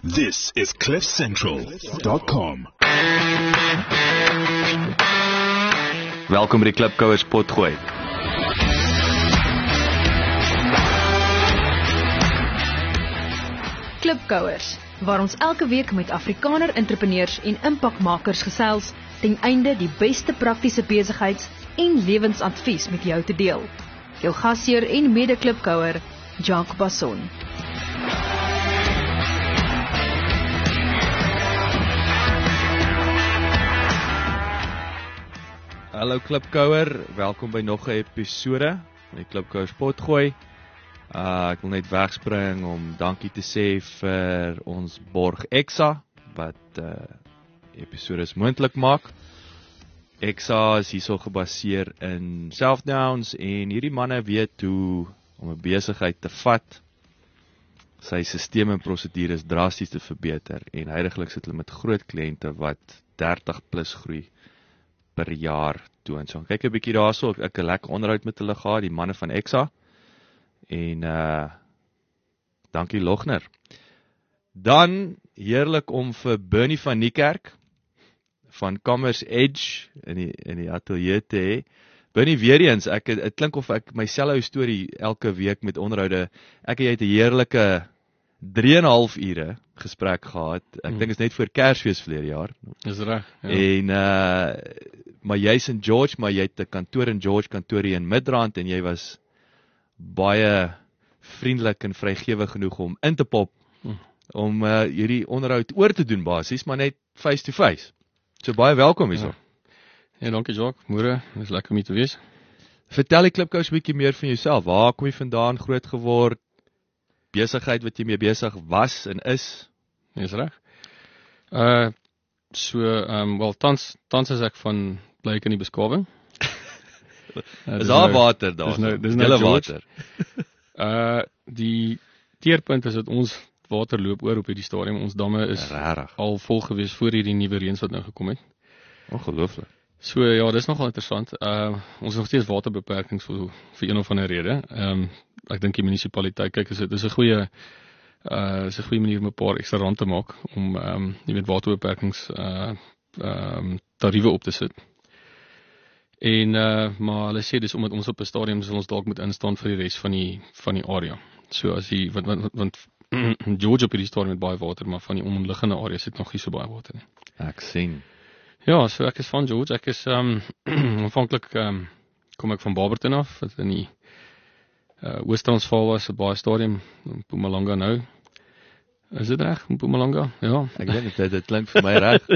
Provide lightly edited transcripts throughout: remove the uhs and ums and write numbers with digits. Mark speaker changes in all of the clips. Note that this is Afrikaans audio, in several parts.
Speaker 1: This is CliffCentral.com.
Speaker 2: Welkom by die Klipkouers potgooi.
Speaker 3: Klipkouers, waar ons elke week met Afrikaner entrepreneurs en impakmakers gesels, ten einde die beste praktiese besigheids- en lewensadvies met jou te deel. Jou gasheer en mede-klipkouer, Jacques Basson.
Speaker 2: Hallo Klipkouer, welkom by nog 'n episode van die Klipkouers potgooi. Ek wil net wegspring om dankie te sê vir ons borg Exa wat episode moontlik maak. Exa is hierso gebaseer in Selfdowns en hierdie manne weet hoe om 'n besigheid te vat, sy stelsels en prosedures drasties te verbeter en heidaglik sit hulle met groot kliënte wat 30 plus groei per jaar toon. So kyk 'n bietjie daarso, ek 'n lekker onderhoud met hulle gehad, die manne van Exa. En dankie Logner. Dan heerlik om vir Bernie van Niekerk van Commerce Edge in die ateljee te hê. Bernie, weer eens, het klink of ek myselfe storie elke week met onderhoude. Ek het 'n heerlike 3,5 ure gesprek gehad. Ek dink is net voor Kersfees verlede jaar.
Speaker 4: Dis reg. Ja.
Speaker 2: En maar jy's in George, maar jy het 'n kantoor in George, kantoor hier in Midrand en jy was baie vriendelik en vrygewig genoeg om in te pop om hierdie onderhoud oor te doen basies, maar net face to face. So baie welkom hierso.
Speaker 4: Ja, dankie Jacques. Môre, is lekker om hier te wees.
Speaker 2: Vertel die Klipkous 'n bietjie meer van jouself. Waar kom jy vandaan, groot geword? Besigheid wat jy mee besig was en is?
Speaker 4: Dis reg. Wel tans is ek van bly ek in die beskawing.
Speaker 2: Is daar water daar?
Speaker 4: Dis nou water. Die teerpunt is dat ons water loop oor op hierdie stadium. Ons damme is al vol gewees voor hierdie nuwe reëns wat nou gekom het.
Speaker 2: Ongelooflik.
Speaker 4: So ja, dis nogal interessant. Ons het nog steeds waterbeperkings vir een of ander rede. Ek dink die munisipaliteit kyk dis 'n goeie manier om 'n paar ekstra rand te maak om jy weet waterbeperkings tariewe op te sit. En maar hulle sê dis omdat ons op 'n stadium sal ons dalk moet instaan vir die res van die area. So as die want George op hierdie stadium met baie water, maar van die omliggende areas het nog nie so baie water nie.
Speaker 2: Ek sien.
Speaker 4: Ja, so ek is van George. Ek is aanvanklik kom ek van Barberton af, wat in die Oos-Transvaal was, 'n baie stadium in Mpumalanga nou. Is dit reg? Mpumalanga? Ja.
Speaker 2: Ek dink dit klink vir my reg.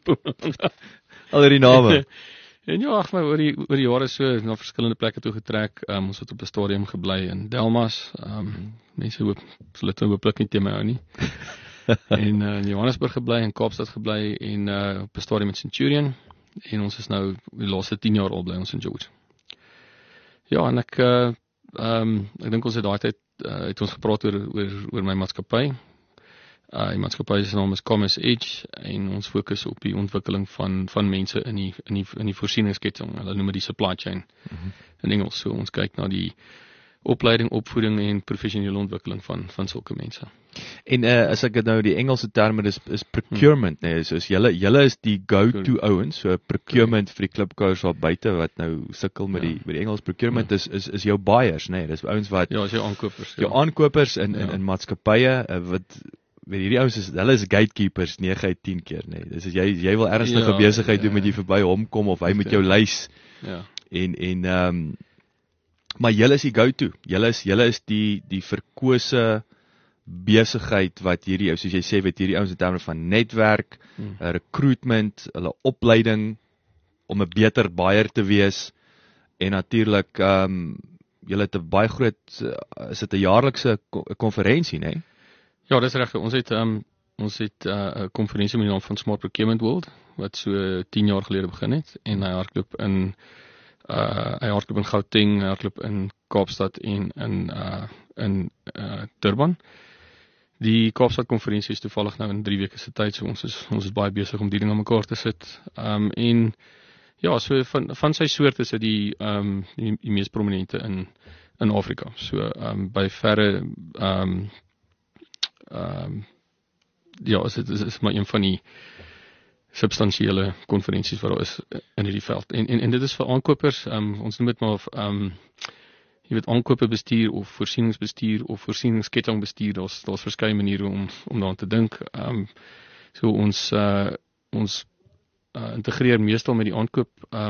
Speaker 2: Al die name.
Speaker 4: En ja, ag maar oor die jare so na verskillende plekke toe getrek. Ons het op 'n stadium gebly in Delmas. Mense hoop hulle het hooplik nie teen my hou nie. En in Johannesburg gebly en Kaapstad gebly en op 'n stadium in Centurion. En ons is nou die laaste 10 jaar al bly ons in George. Ja, en ek dink ons het daai tyd het ons gepraat oor my maatskappy. Die maatskappy se naam is Commerce Edge en ons fokus op die ontwikkeling van mense in die voorsieningsketting. Hulle noem dit die supply chain in Engels. So ons kyk na die opleiding, opvoeding en professionele ontwikkeling van sulke mense.
Speaker 2: En as ek dit nou die Engelse terme is procurement, nee, soos julle is die go-to ouens, so procurement vir die klipkouers daar buite wat nou sukkel met die Engels. Procurement is jou buyers, nee, dis ouens wat
Speaker 4: is jou aankopers.
Speaker 2: Jou aankopers in maatskappye wat hierdie ouens hulle is gatekeepers 9 uit 10 keer, nee. Dis as jy wil ernstige besigheid doen met jy verby hom kom of hy met jou lys. Ja. En maar julle is die go-to. Julle is die verkose besigheid wat hierdie, soos jy sê, wat hierdie ouens in terme van netwerk, recruitment, hulle opleiding om 'n beter buyer te wees en natuurlik julle het 'n baie groot is dit 'n jaarlikse konferensie, né?
Speaker 4: Ja, dis reg. Ons het 'n konferensie met die naam van Smart Procurement World wat so 10 jaar gelede begin het en hy hardloop in Gauteng, hy hardloop in Kaapstad en in Durban. Die Kaapstad konferensie is toevallig nou in 3 weke se tyd, so ons is baie besig om die ding aan mekaar te sit. En ja, so van sy soort is dit die mees prominente in Afrika. So by verre is maar een van die substansiële konferensies wat daar is in hierdie veld. En dit is vir aankopers, ons noem dit maar jy weet aankopebestuur of voorsieningsbestuur of voorsieningskettingbestuur, daar's verskeie maniere om daaraan te dink. So ons integreer meestal met die aankoop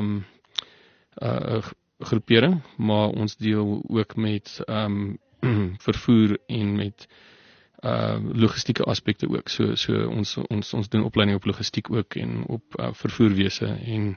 Speaker 4: groepering, maar ons deel ook met vervoer en met logistieke aspekte ook. So ons doen opleiding op logistiek ook en op vervoerwese en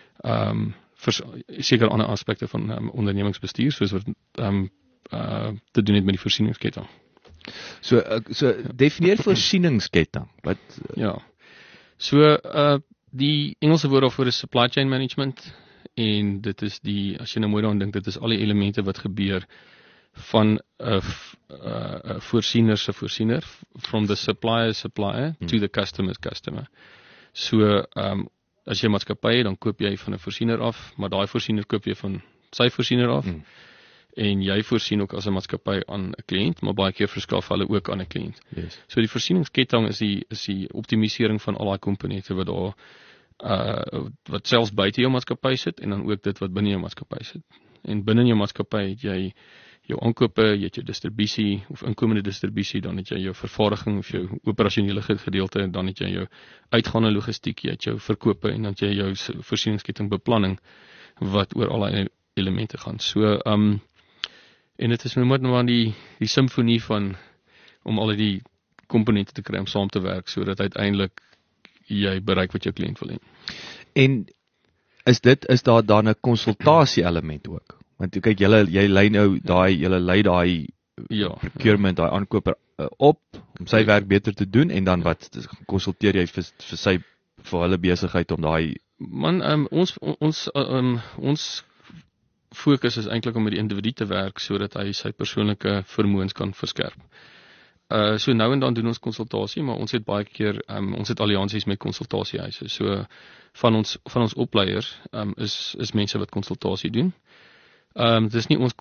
Speaker 4: seker ander aspekte van ondernemingsbestuur, soos wat te doen het met die voorsieningsketting.
Speaker 2: So definieer voorsieningsketting. Wat
Speaker 4: Ja. So die Engelse woord daarvoor is supply chain management, en dit is as jy nou mooi daaraan dink, dit is al die elemente wat gebeur van 'n voorsiener se voorsiener, from the supplier to the customer. So as jy 'n maatskappy het, dan koop jy van 'n voorsiener af, maar daai voorsiener koop jy van sy voorsiener af, en jy voorsien ook as 'n maatskappy aan 'n kliënt, maar baie keer verskaf hulle ook aan 'n kliënt.
Speaker 2: Yes.
Speaker 4: So die voorsieningsketting is die optimisering van al daai komponente wat daar wat selfs buite jou maatskappy sit, en dan ook dit wat binne jou maatskappy sit. En binne jou maatskappy het jy jou aankope, jy het jou distribusie of inkomende distribusie, dan het jy jou vervaardiging of jou operasionele gedeelte, dan het jy jou uitgaande logistiek, jy het jou verkope, en dan het jy jou voorsieningsketting beplanning wat oor al die elemente gaan. So en dit is nou maar die simfonie van om al die komponente te kry om saam te werk, sodat uiteindelik jy bereik wat jou kliënt wil hê.
Speaker 2: En is daar dan 'n konsultasie element ook? Want kyk, jy lei nou daai procurement, daai aankoper op om sy werk beter te doen, en dan wat konsulteer jy vir hulle besigheid om daai
Speaker 4: Man, ons fokus is eintlik om met die individu te werk sodat hy sy persoonlike vermoëns kan verskerp. So nou en dan doen ons konsultasie, maar ons het baie keer ons het alliansies met konsultasiehuise. So van ons opleiers is mense wat konsultasie doen. Dit is nie ons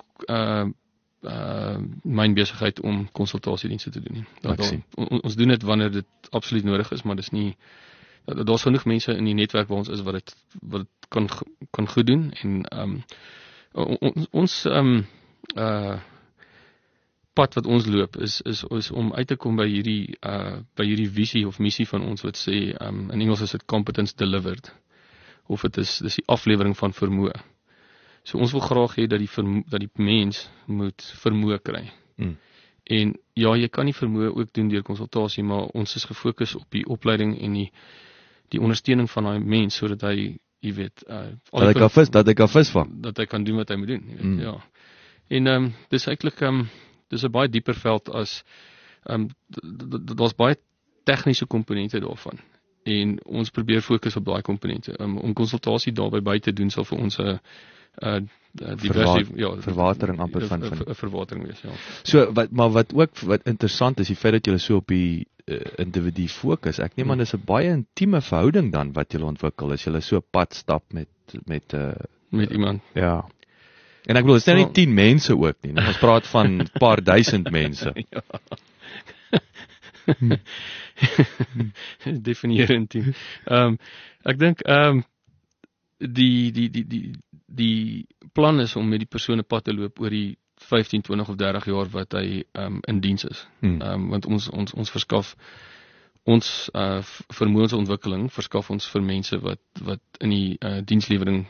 Speaker 4: myn besigheid om konsultasiedienste te doen nie. Ons doen dit wanneer dit absoluut nodig is, maar dis nie, daar's genoeg mense in die netwerk waar ons is wat dit kan goed doen, en ons pad wat ons loop is om uit te kom by hierdie visie of missie van ons wat sê, in Engels is dit competence delivered, of dis die aflewering van vermoë. So ons wil graag hê dat die mens moet vermoë kry. En ja, jy kan nie vermoë ook doen deur konsultasie, maar ons is gefokus op die opleiding en die ondersteuning van daai mens, sodat hy, jy weet,
Speaker 2: dat hy kan visvang,
Speaker 4: dat hy kan doen wat hy moet doen, jy weet, ja. En dis eintlik dis 'n baie dieper veld as daar's baie tegniese komponente daarvan. En ons probeer fokus op daai komponente. Om konsultasie daarby by te doen sal vir ons 'n
Speaker 2: verwatering amper van
Speaker 4: 'n verwatering wees, ja.
Speaker 2: So wat interessant is, die feit dat julle so op die individu fokus. Ek neem aan dis 'n baie intieme verhouding dan wat julle ontwikkel as julle so 'n pad stap met
Speaker 4: iemand.
Speaker 2: Ja. En ek bedoel, dit is nie 10 mense ook nie. Ons praat van 'n paar duisend mense.
Speaker 4: Ja. Definieer intiem. Ek dink die plan is om met die persoon 'n pad te loop oor die 15, 20 of 30 jaar wat hy in diens is. Want ons verskaf ons vermoënsontwikkeling verskaf ons vir mense wat in die dienslewering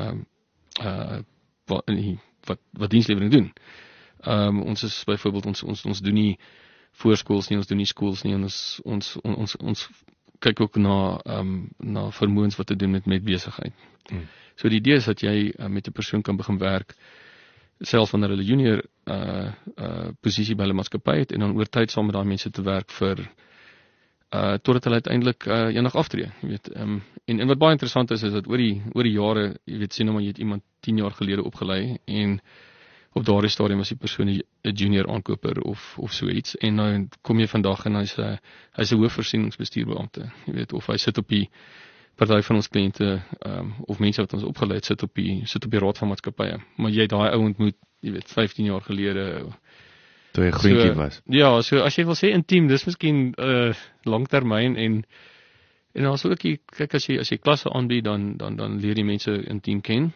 Speaker 4: wat dienslewering doen. Ons is byvoorbeeld ons doen nie voorskools nie, ons doen nie skools nie, en ons kyk ook na vermoëns wat te doen met besigheid. So die idee is dat jy met 'n persoon kan begin werk, selfs wanneer hulle junior posisie by hulle maatskappy het, en dan oor tyd saam met daai mense te werk totdat hulle uiteindelik eendag aftree, jy weet. En wat baie interessant is dat oor die jare, jy weet, sien nou maar jy het iemand 10 jaar gelede opgelei, en op daardie stadium was die persoon 'n junior aankoper of so iets, en nou kom jy vandag en hy's 'n hoofvoorsieningsbestuurbeampte, jy weet, of hy sit op die party van ons kliënte of mense wat ons opgelei het sit op die raad van maatskappye, maar jy het daai ou ontmoet, jy weet, 15 jaar gelede
Speaker 2: Toe jy groentjie was.
Speaker 4: Ja, so as jy wil sê intiem, dis miskien langtermyn en daar's ook kyk as jy klasse aanbied dan leer die mense intiem ken.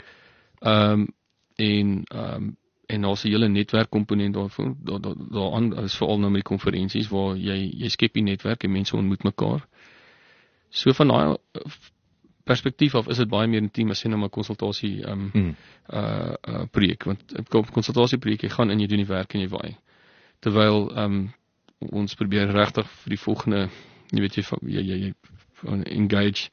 Speaker 4: En daar's 'n hele netwerkkomponent daaraan is veral nou met die konferensies waar jy skep die netwerk en mense ontmoet mekaar. So van daai perspektief af is dit baie meer intiem as jy nou 'n konsultasie projek, want 'n konsultasieprojek jy gaan in, jy doen die werk en jy waai. Terwyl ons probeer regtig vir die volgende, jy weet jy engage.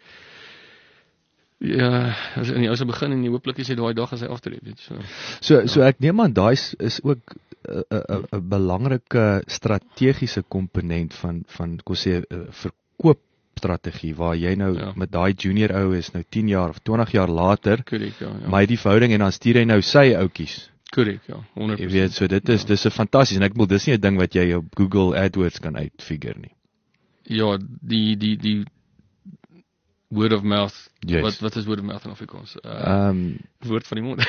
Speaker 4: Ja, as in die ou se begin en jy hooplik is hy daai dag as hy aftree, weet
Speaker 2: So ek neem aan daai is ook 'n belangrike strategiese komponent van kom sê verkoopstrategie waar jy nou met daai junior ou is nou 10 jaar of 20 jaar later,
Speaker 4: korrek, ja.
Speaker 2: Maar hy die verhouding en dan stuur hy nou sy ouetjies.
Speaker 4: Korrek, ja, 100%.
Speaker 2: Jy weet, so dit is 'n fantasties en ek bedoel dis nie 'n ding wat jy op Google AdWords kan uitfigure nie.
Speaker 4: Ja, die word of mouth.
Speaker 2: Yes.
Speaker 4: Wat is word of mouth in Afrikaans? Woord van die mond.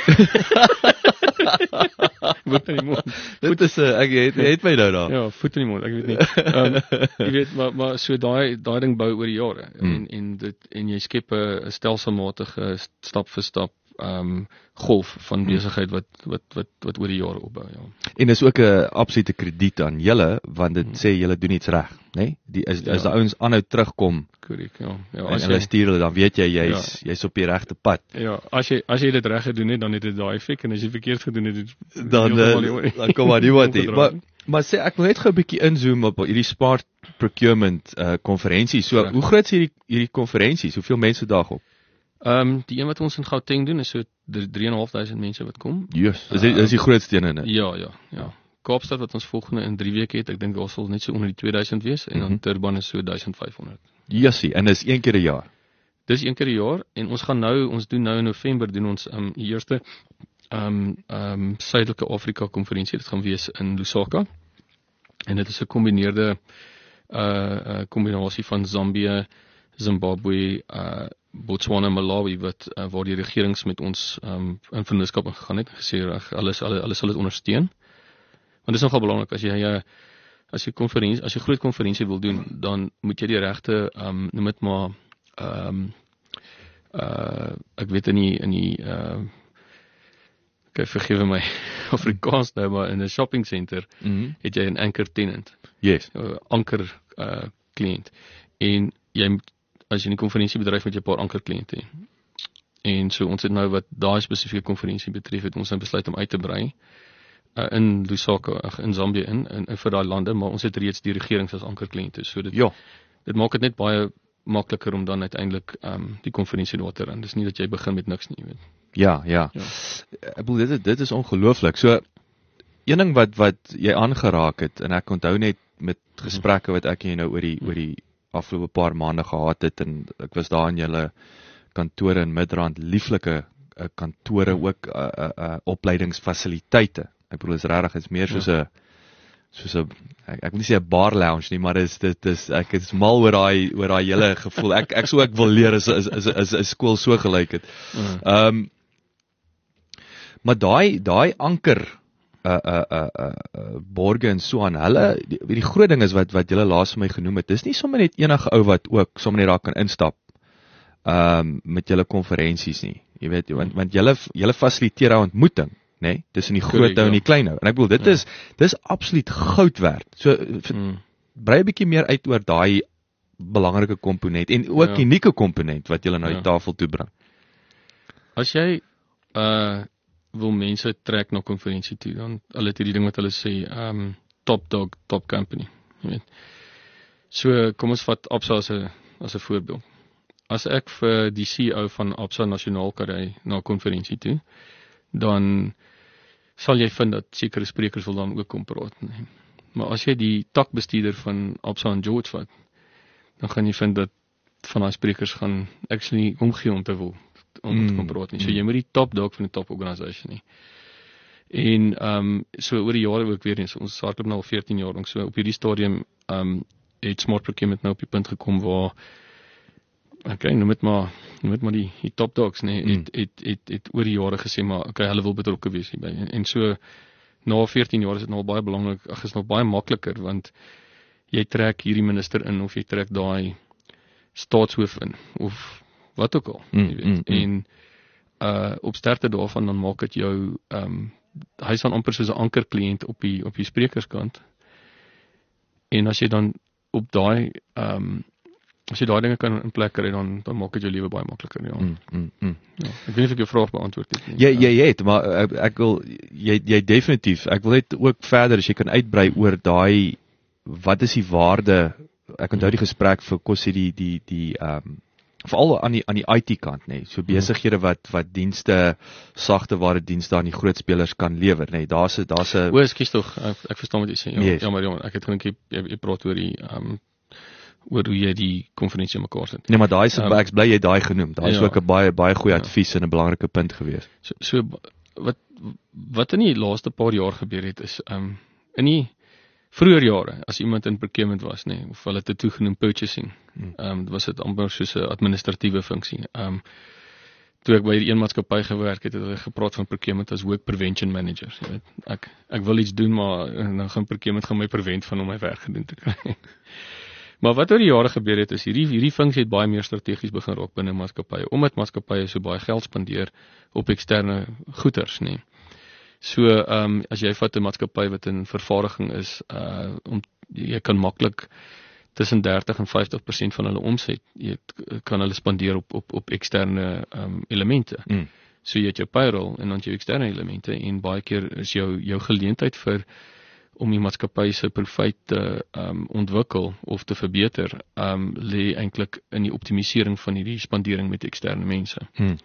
Speaker 4: Woord van die mond.
Speaker 2: Dit is ek het my nou daar.
Speaker 4: Ja, voet in die mond, ek weet nie. Jy weet maar so daai ding bou oor die jare en jy skep 'n stelselmatige stap vir stap golf van besigheid wat oor die jare opbou, ja. En
Speaker 2: dis ook 'n absolute krediet aan julle want dit sê julle doen iets reg, né? As die ouens aanhou terugkom,
Speaker 4: korrek, ja.
Speaker 2: As hulle stuur hulle dan weet jy jy's op die regte pad.
Speaker 4: Ja, as jy dit reg gedoen het, dan het dit daai effek en as jy verkeerd gedoen het,
Speaker 2: dan kom maar niemand nie. Maar sê ek wil net gou 'n bietjie inzoom op hierdie smart procurement konferensie. So, hoe groot is hierdie konferensies? Hoeveel mense daag op?
Speaker 4: Die een wat ons in Gauteng doen is so 3.500 mense wat kom.
Speaker 2: Yes, is die grootste een, né?
Speaker 4: Ja. Kaapstad wat ons volgende in 3 weke het, ek dink daar sal net so onder die 2000 wees en dan Durban is so 1500.
Speaker 2: Jessie, en dis 1 keer 'n jaar.
Speaker 4: Dis 1 keer 'n jaar en ons doen nou in November doen ons die eerste Suidelike Afrika konferensie. Dit gaan wees in Lusaka. En dit is 'n kombineerde kombinasie van Zambië, Zimbabwe, Botswana, Malawi waar die regerings met ons in vennootskap gegaan het, gesê reg, alles sal dit ondersteun. Want dit is nogal belangrik as jy groot konferensie wil doen, dan moet jy die regte noem dit maar ek weet in die vergewe my Afrikaans nou, maar in 'n shopping center het jy 'n anchor tenant.
Speaker 2: Yes.
Speaker 4: Anker kliënt. En as jy 'n konferensiebedryf met 'n paar anker kliënte. En so ons het nou wat daai spesifieke konferensie betref, het ons nou besluit om uit te brei in Lusaka, in Zambië in vir daai lande, maar ons het reeds die regerings as anker kliënte. So dit maak dit net baie makliker om dan uiteindelik die konferensie daar te run. Dis nie dat jy begin met niks nie, weet.
Speaker 2: Ja. Ek bedoel dit is ongelooflik. So een ding wat jy aangeraak het en ek onthou net met gesprekke wat ek en jy nou oor die afgelope paar maande gehad het en ek was daar in julle kantore in Midrand, lieflike kantore ook opleidingsfasiliteite. Ek bedoel is regtig is meer soos 'n ek wil nie sê 'n bar lounge nie, maar ek is mal oor daai hele gevoel. Ek sou wil leer as 'n skool so gelyk het. Maar daai anker borge en so aan hulle die groot ding is wat julle laas vir my genoem het. Dis nie sommer net enige ou wat ook sommer net daar kan instap met julle konferensies nie. Jy weet, want julle fasiliteer 'n ontmoeting, né? Tussen die groot ou en die klein ou. En ek bedoel dis absoluut goud werd. So brei 'n bietjie meer uit oor daai belangrike komponent en ook unieke komponent wat julle nou die tafel toe bring.
Speaker 4: As jy wil mense trek na konferensie toe, dan hulle het hierdie ding wat hulle sê, top dog, top company, jy weet. So, kom ons vat Absa as 'n voorbeeld. As ek vir die CEO van Absa Nasionaal kan ry na 'n konferensie toe, dan sal jy vind dat sekere sprekers wil dan ook kom praat. Nee. Maar as jy die takbestuurder van Absa en George vat, dan gaan jy vind dat van daai sprekers gaan actually omgee om te wil om te kom praat nie. So jy moet die top dog van die top organisation nie. En so oor die jare ook weer eens, ons hardloop nou al 14 jaar lank, so op hierdie stadium het Smart Procurement nou op die punt gekom waar noem dit maar die top dogs, nee, het oor die jare gesê, maar hulle wil betrokke wees hierby. En so na 14 jaar is dit nou baie belangrik, is nog baie makliker, want jy trek hierdie minister in, of jy trek daai staatshoof in, of wat ook al, jy weet, en op sterkte daarvan, dan maak dit jou, hy is dan amper soos 'n ankerkliënt op die sprekerskant, en as jy dan op daai, as jy daai dinge kan in plek kry, dan maak dit jou lewe baie makliker, ja. Ja. Ek weet nie of ek jou vraag beantwoord het nie.
Speaker 2: Jy het, maar ek wil, jy definitief, ek wil net ook verder, as jy kan uitbrei oor daai, wat is die waarde, ek onthou die gesprek vir kos die veral aan die IT kant, nê, so besighede wat dienste, sagte ware dienste aan die groot spelers kan lewer, nê, daar's 'n
Speaker 4: Ekskuus tog, ek verstaan wat jy sê,
Speaker 2: Yes.
Speaker 4: jammer, ek het gedink jy praat oor die, oor hoe jy die konferensie mekaar sit.
Speaker 2: Nee, maar daai is, ek is bly jy daai genoem, daai is
Speaker 4: Ja.
Speaker 2: ook 'n baie goeie advies en 'n belangrike punt gewees.
Speaker 4: So wat in die laaste paar jaar gebeur het, is, in die vroeër jare, as iemand in procurement was, nê, of hulle het dit toegenoem purchasing, was dit amper soos 'n administratiewe funksie. Toe ek by die een maatskappy gewerk het hulle gepraat van procurement as work prevention managers, jy weet. Ek wil iets doen, maar dan gaan procurement my prevent van om my werk gedoen te kry. Maar wat oor die jare gebeur het, is hierdie funksie het baie meer strategies begin raak binne maatskappye, omdat maatskappye so baie geld spandeer op eksterne goederes, nê. So, as jy vat 'n maatskappy wat in vervaardiging is, jy kan maklik tussen 30 en 50% van hulle omset, jy kan hulle spandeer op eksterne elemente. So jy het jou payroll en dan jou eksterne elemente, en baie keer is jou geleentheid om die maatskappy se profit te ontwikkel of te verbeter, lê eintlik in die optimisering van hierdie spandering met eksterne mense.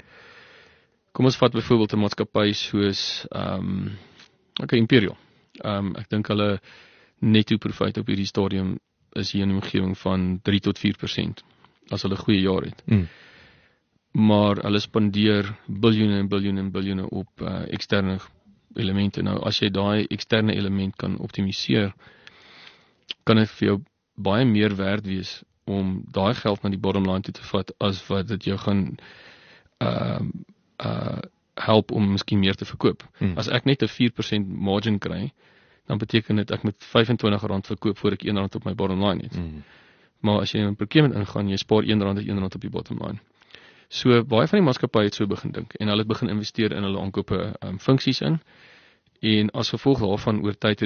Speaker 4: Kom ons vat byvoorbeeld 'n maatskappy soos Imperial. Ek dink hulle netto profit op hierdie stadium is hier in 'n omgewing van 3 tot 4% as hulle goeie jaar het. Maar hulle spandeer biljoene en biljoene en biljoene op eksterne elemente. Nou, as jy daai eksterne element kan optimiseer, kan dit vir jou baie meer werd wees om daai geld na die bottom line toe te vat, as wat dit jou gaan help om miskien meer te verkoop. As ek net 'n 4% margin kry, dan beteken dit ek moet R25 verkoop voor ek R1 op my bottom line het. Maar as jy in procurement ingaan, jy spaar R1 op die bottom line. So baie van die maatskappye het so begin dink, en hulle het begin investeer in hulle aankope funksies in, en as gevolg daarvan oor tyd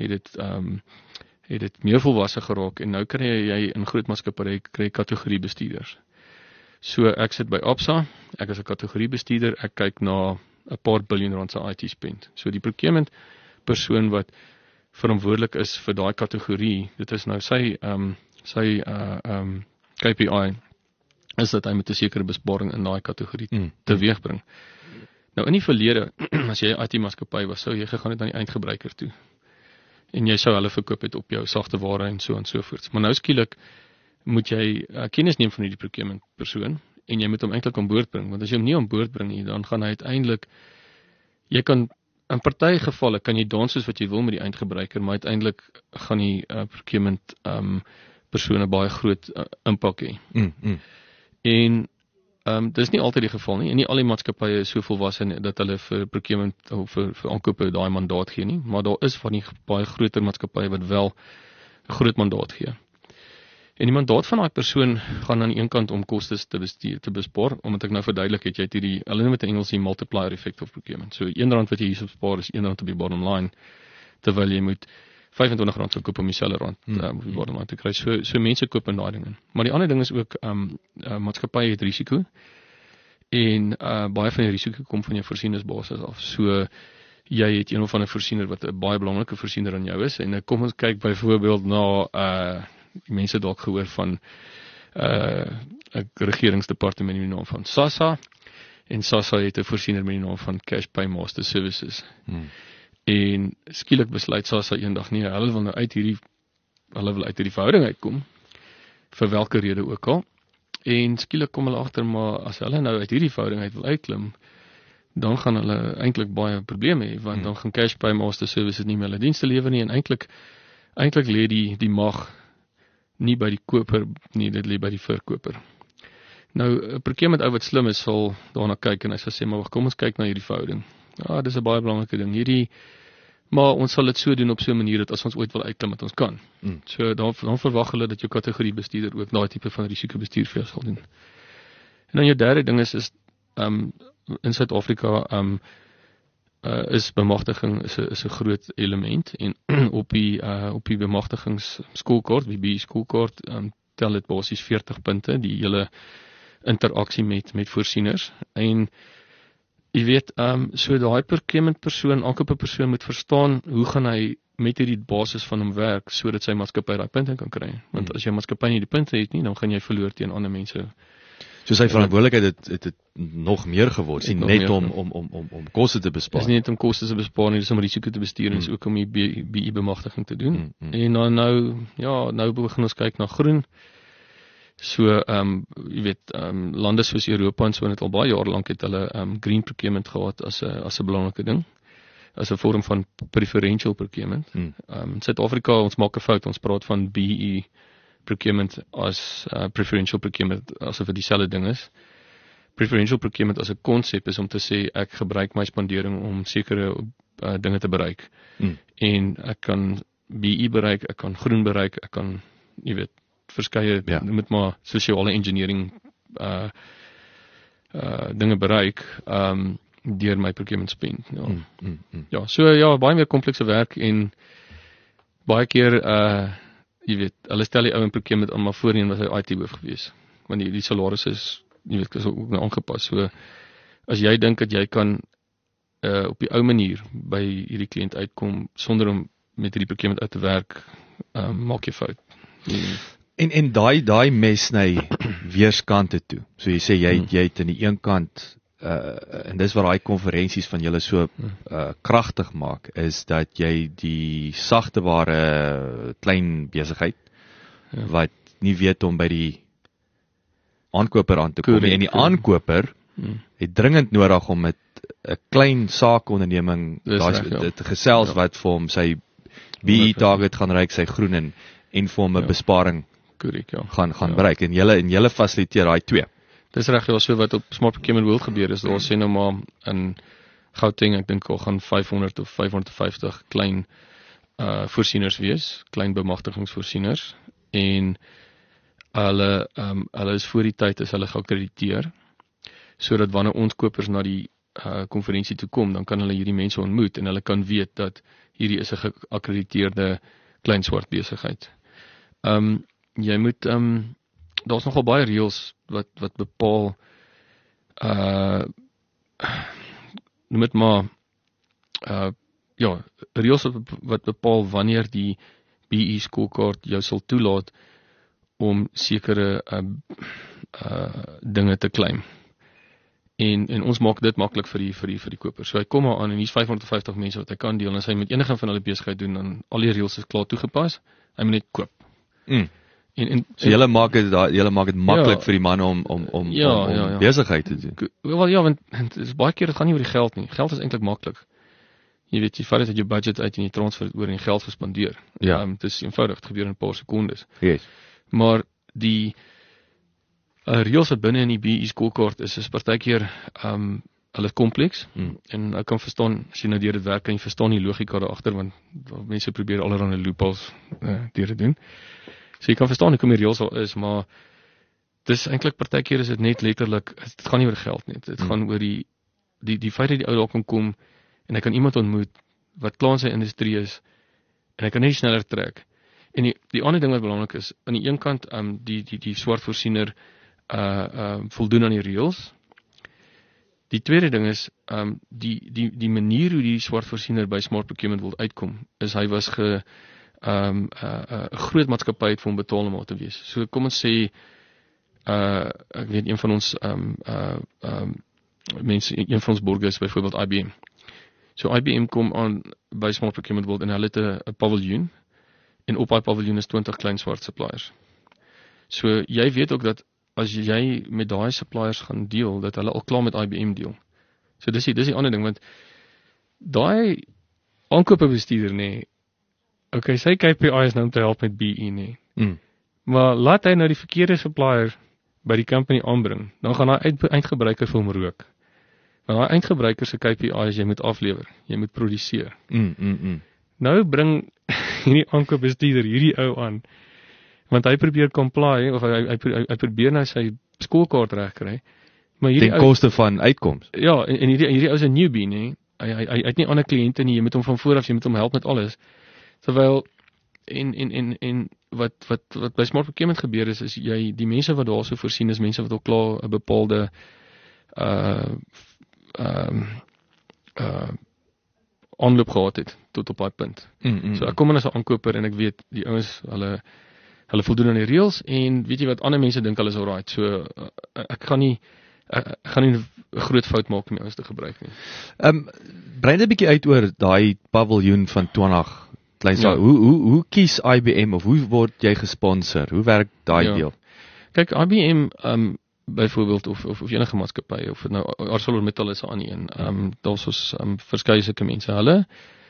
Speaker 4: het dit meer volwasse geraak, en nou kry jy in groot maatskappye kry kategorie bestuurders. So ek sit by Absa, ek is 'n kategorie bestuurder, ek kyk na 'n paar biljoen rand se IT spend. So die procurement persoon wat verantwoordelik is vir daai kategorie, dit is nou sy KPI, is dat hy met 'n sekere besparing in daai kategorie teweegbring. Nou in die verlede, as jy 'n IT-maatskappy was, sou jy gegaan het aan die eindgebruiker toe, en jy sou hulle verkoop het op jou sagte ware en so voort. Maar nou skielik moet jy kennis neem van hierdie procurement persoon, en jy moet hom eintlik aan boord bring, want as jy hom nie aan boord bring nie, dan gaan hy uiteindelik, jy kan, in party gevalle kan jy dans soos wat jy wil met die eindgebruiker, maar uiteindelik gaan die procurement persone baie groot impak hê. En dis nie altyd die geval nie, en nie al die maatskappye is so volwasse dat hulle vir procurement of vir aankope daai mandaat gee nie, maar daar is van die baie groter maatskappye wat wel 'n groot mandaat gee. En die mandaat van daai persoon gaan aan die een kant om kostes te bespaar, omdat ek nou verduidelik het, jy het hierdie, hulle noem dit in Engels die multiplier effect of procurement. So R1 wat jy hier spaar is R1 op die bottom line, terwyl jy moet R25 sou koop om dieselfde rand op die bottom line te kry. So mense koop in daai dinge. Maar die ander ding is ook, maatskappye het risiko, en baie van die risiko kom van jou voorsieningsbasis af. So jy het een of ander voorsiener wat 'n baie belangrike voorsiener aan jou is, en kom ons kyk byvoorbeeld na mense dalk gehoor van 'n regeringsdepartement met die naam van SASSA, en SASSA het 'n voorsiener met die naam van Cash Pay Master Services. En skielik besluit SASSA eendag nie, hulle wil nou uit hierdie verhouding uitkom, vir watter rede ook al, en skielik kom hulle agter, maar as hulle nou uit hierdie verhouding uit wil uitklim, dan gaan hulle eintlik baie probleme hê, want dan gaan Cash Pay Master Services nie meer hulle dienste lewer nie, en eintlik lê die mag nie by die koper nie, dit lê by die verkoper. Nou, 'n procurement ou wat slim is, sal daarna kyk, en hy sal sê, maar kom ons kyk na hierdie verhouding. Ja, dis 'n baie belangrike ding. Hierdie Maar ons sal dit so doen op so 'n manier dat as ons ooit wil uitklim dat ons kan.
Speaker 2: Mm.
Speaker 4: So dan verwag hulle dat jou kategoriebestuurder ook daai tipe van risikobestuur vir jou sal doen. En dan jou derde ding is in Suid-Afrika is bemagtiging is 'n groot element en op die bemagtigingskoolkaart, die BE skoolkaart, tel dit basies 40 punte, die hele interaksie met voorsieners. En jy weet, so daai procurement persoon, aankope persoon moet verstaan hoe gaan hy met hierdie basis van hom werk sodat sy maatskappy daai punte kan kry. Want as jy maatskappy nie die punte het nie, dan gaan jy verloor teen ander mense.
Speaker 2: So sy verantwoordelikheid het nog meer geword, sien net om koste te bespaar.
Speaker 4: Dis nie net om koste te bespaar nie, dis om risiko te bestuur en dis ook om die BE bemagtiging te doen. En dan nou begin ons kyk na groen. So jy weet, lande soos Europa en so het al baie jare lank het hulle green procurement gehad as 'n belangrike ding, as 'n vorm van preferential procurement. In Suid-Afrika ons maak 'n fout, ons praat van BE procurement as preferential procurement asof dit dieselfde ding is. Preferential procurement as 'n konsep is om te sê ek gebruik my spandering om sekere dinge te bereik. En ek kan BE bereik, ek kan groen bereik, ek kan, jy weet, verskeie, noem dit maar sosiale engineering dinge bereik deur my procurement spend. Ja, baie meer komplekse werk en baie keer jy weet, hulle stel die ou in procurement aan, maar voorheen was hy IT hoof gewees. Want die salaris is, jy weet, is ook nou aangepas. So as jy dink dat jy kan op die ou manier by hierdie kliënt uitkom sonder om met hierdie procurement uit te werk, maak jy fout.
Speaker 2: En daai mes sny weerskante toe. So jy sê jy het aan die een kant en dis wat daai konferensies van julle so kragtig maak, is dat jy die sagteware klein besigheid wat nie weet om by die aankoper aan te kom nie, en die aankoper het dringend nodig om met 'n klein saakonderneming te gesels wat vir hom sy BE target gaan bereik, sy groen en vir hom 'n besparing gaan bereik, en julle fasiliteer daai twee.
Speaker 4: Dis reg, ja, so wat op Smart Procurement World gebeur is, daar sê nou maar in Gauteng, ek dink al gaan 500 of 550 klein voorsieners wees, klein bemagtigingsvoorsieners, en hulle is voor die tyd is hulle geakkrediteer, sodat wanneer ontkopers na die konferensie toe kom, dan kan hulle hierdie mense ontmoet en hulle kan weet dat hierdie is 'n geakkrediteerde klein swart besigheid. Jy moet daar's nogal baie reëls wat bepaal noem dit maar reëls wat bepaal wanneer die BE skoolkaart jou sal toelaat om sekere dinge te claim. En ons maak dit maklik vir die koper. So hy kom maar aan en hier's 550 mense wat hy kan deel, en as hy met enige van hulle besigheid doen, dan al die reëls is klaar toegepas, hy moet net koop.
Speaker 2: So julle maak dit maklik vir die manne om besigheid te doen.
Speaker 4: Wel ja, want dit is baie keer, dit gaan nie oor die geld nie. Geld is eintlik maklik. Jy weet, jy vat dit uit jou budget uit en jy transfer oor en jy geld gespandeer. Dit is eenvoudig, dit gebeur in 'n paar sekondes.
Speaker 2: Yes.
Speaker 4: Maar die reëls wat binne in die BE skoolkaart is partykeer hulle kompleks, en ek kan verstaan, as jy nou deur dit werk, kan jy verstaan die logika daar agter, want mense probeer allerlei loopholes deur te doen. So jy kan verstaan hoekom die reëls al is, maar dis eintlik partykeer is dit net letterlik, dit gaan nie oor geld nie, dit gaan oor die feit dat die ou daar kan kom en hy kan iemand ontmoet wat klaar in sy industrie is en hy kan net sneller trek. En die ander ding wat belangrik is, aan die een kant die swart voorsiener voldoen aan die reëls. Die tweede ding is die manier hoe die swart voorsiener by Smart Procurement World uitkom, is hy was 'n groot maatskappy het vir hom betaal om te wees. So kom ons sê ek weet een van ons mense, een van ons borgers byvoorbeeld IBM. So IBM kom aan by Smart Procurement World en hulle het 'n paviljoen, en op daai paviljoen is 20 klein swart suppliers. So jy weet ook dat as jy met daai suppliers gaan deel, dat hulle al klaar met IBM deel. So dis die ander ding, want daai aankopebestuurder nê, okay, sy KPI is nou om te help met BE nê. Maar laat hy nou die verkeerde supplier by die company aanbring, dan gaan hy eindgebruiker vir hom rook. Maar daai eindgebruiker se KPI is jy moet aflewer, jy moet produseer. Nou bring hierdie aankoopbestuurder hierdie ou aan, want hy probeer comply, of hy probeer nou sy skoolkaart regkry, maar hierdie
Speaker 2: Ten koste van uitkoms.
Speaker 4: ja, en hierdie ou is 'n newbie, nee. Hy het nie ander kliënte nie, jy moet hom van voor af, jy moet hom help met alles. Terwyl en wat by Smart Procurement gebeur is jy die mense wat daarso voorsien is mense wat al klaar 'n bepaalde aanloop gehad het tot op daai punt. So ek kom in as 'n aankoper en ek weet die ouens hulle voldoen aan die reëls en weet jy wat ander mense dink hulle is alright. So ek gaan nie 'n groot fout maak om die ouens te gebruik nie.
Speaker 2: Brei net 'n bietjie uit oor daai paviljoen van 20 Klein, hoe kies IBM of hoe word jy gesponsor? Hoe werk daai deel?
Speaker 4: Kyk, IBM byvoorbeeld of enige maatskappy of nou ArcelorMittal is aan een. Daar's ons verskeie sulke mense. Hulle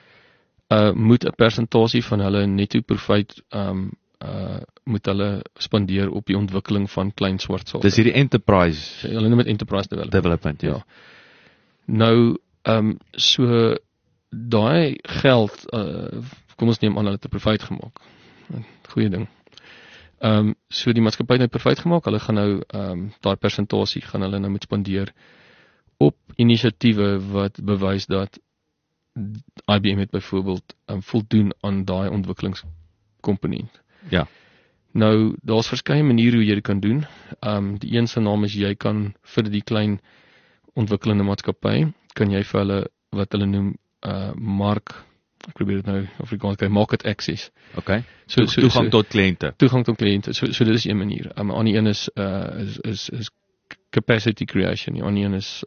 Speaker 4: moet 'n persentasie van hulle netto profit moet hulle spandeer op die ontwikkeling van klein swart sake.
Speaker 2: Dis hierdie enterprise.
Speaker 4: Hulle noem dit enterprise development.
Speaker 2: Ja.
Speaker 4: Nou so daai geld kom ons neem aan hulle het 'n profit gemaak. Goeie ding. So die maatskappy het nou profit gemaak. Hulle gaan nou daai persentasie gaan hulle nou moet spandeer op inisiatiewe wat bewys dat IBM het byvoorbeeld voldoen aan daai ontwikkelingskomponent.
Speaker 2: Ja.
Speaker 4: Nou daar's verskeie maniere hoe jy dit kan doen. Die een se naam is jy kan vir die klein ontwikkelende maatskappy kan jy vir hulle wat hulle noem ek probeer dit nou Afrikaans kry, market access.
Speaker 2: Okay. So toegang tot kliënte.
Speaker 4: Toegang tot kliënte. So dit is een manier. Ander een is capacity creation. Die ander een is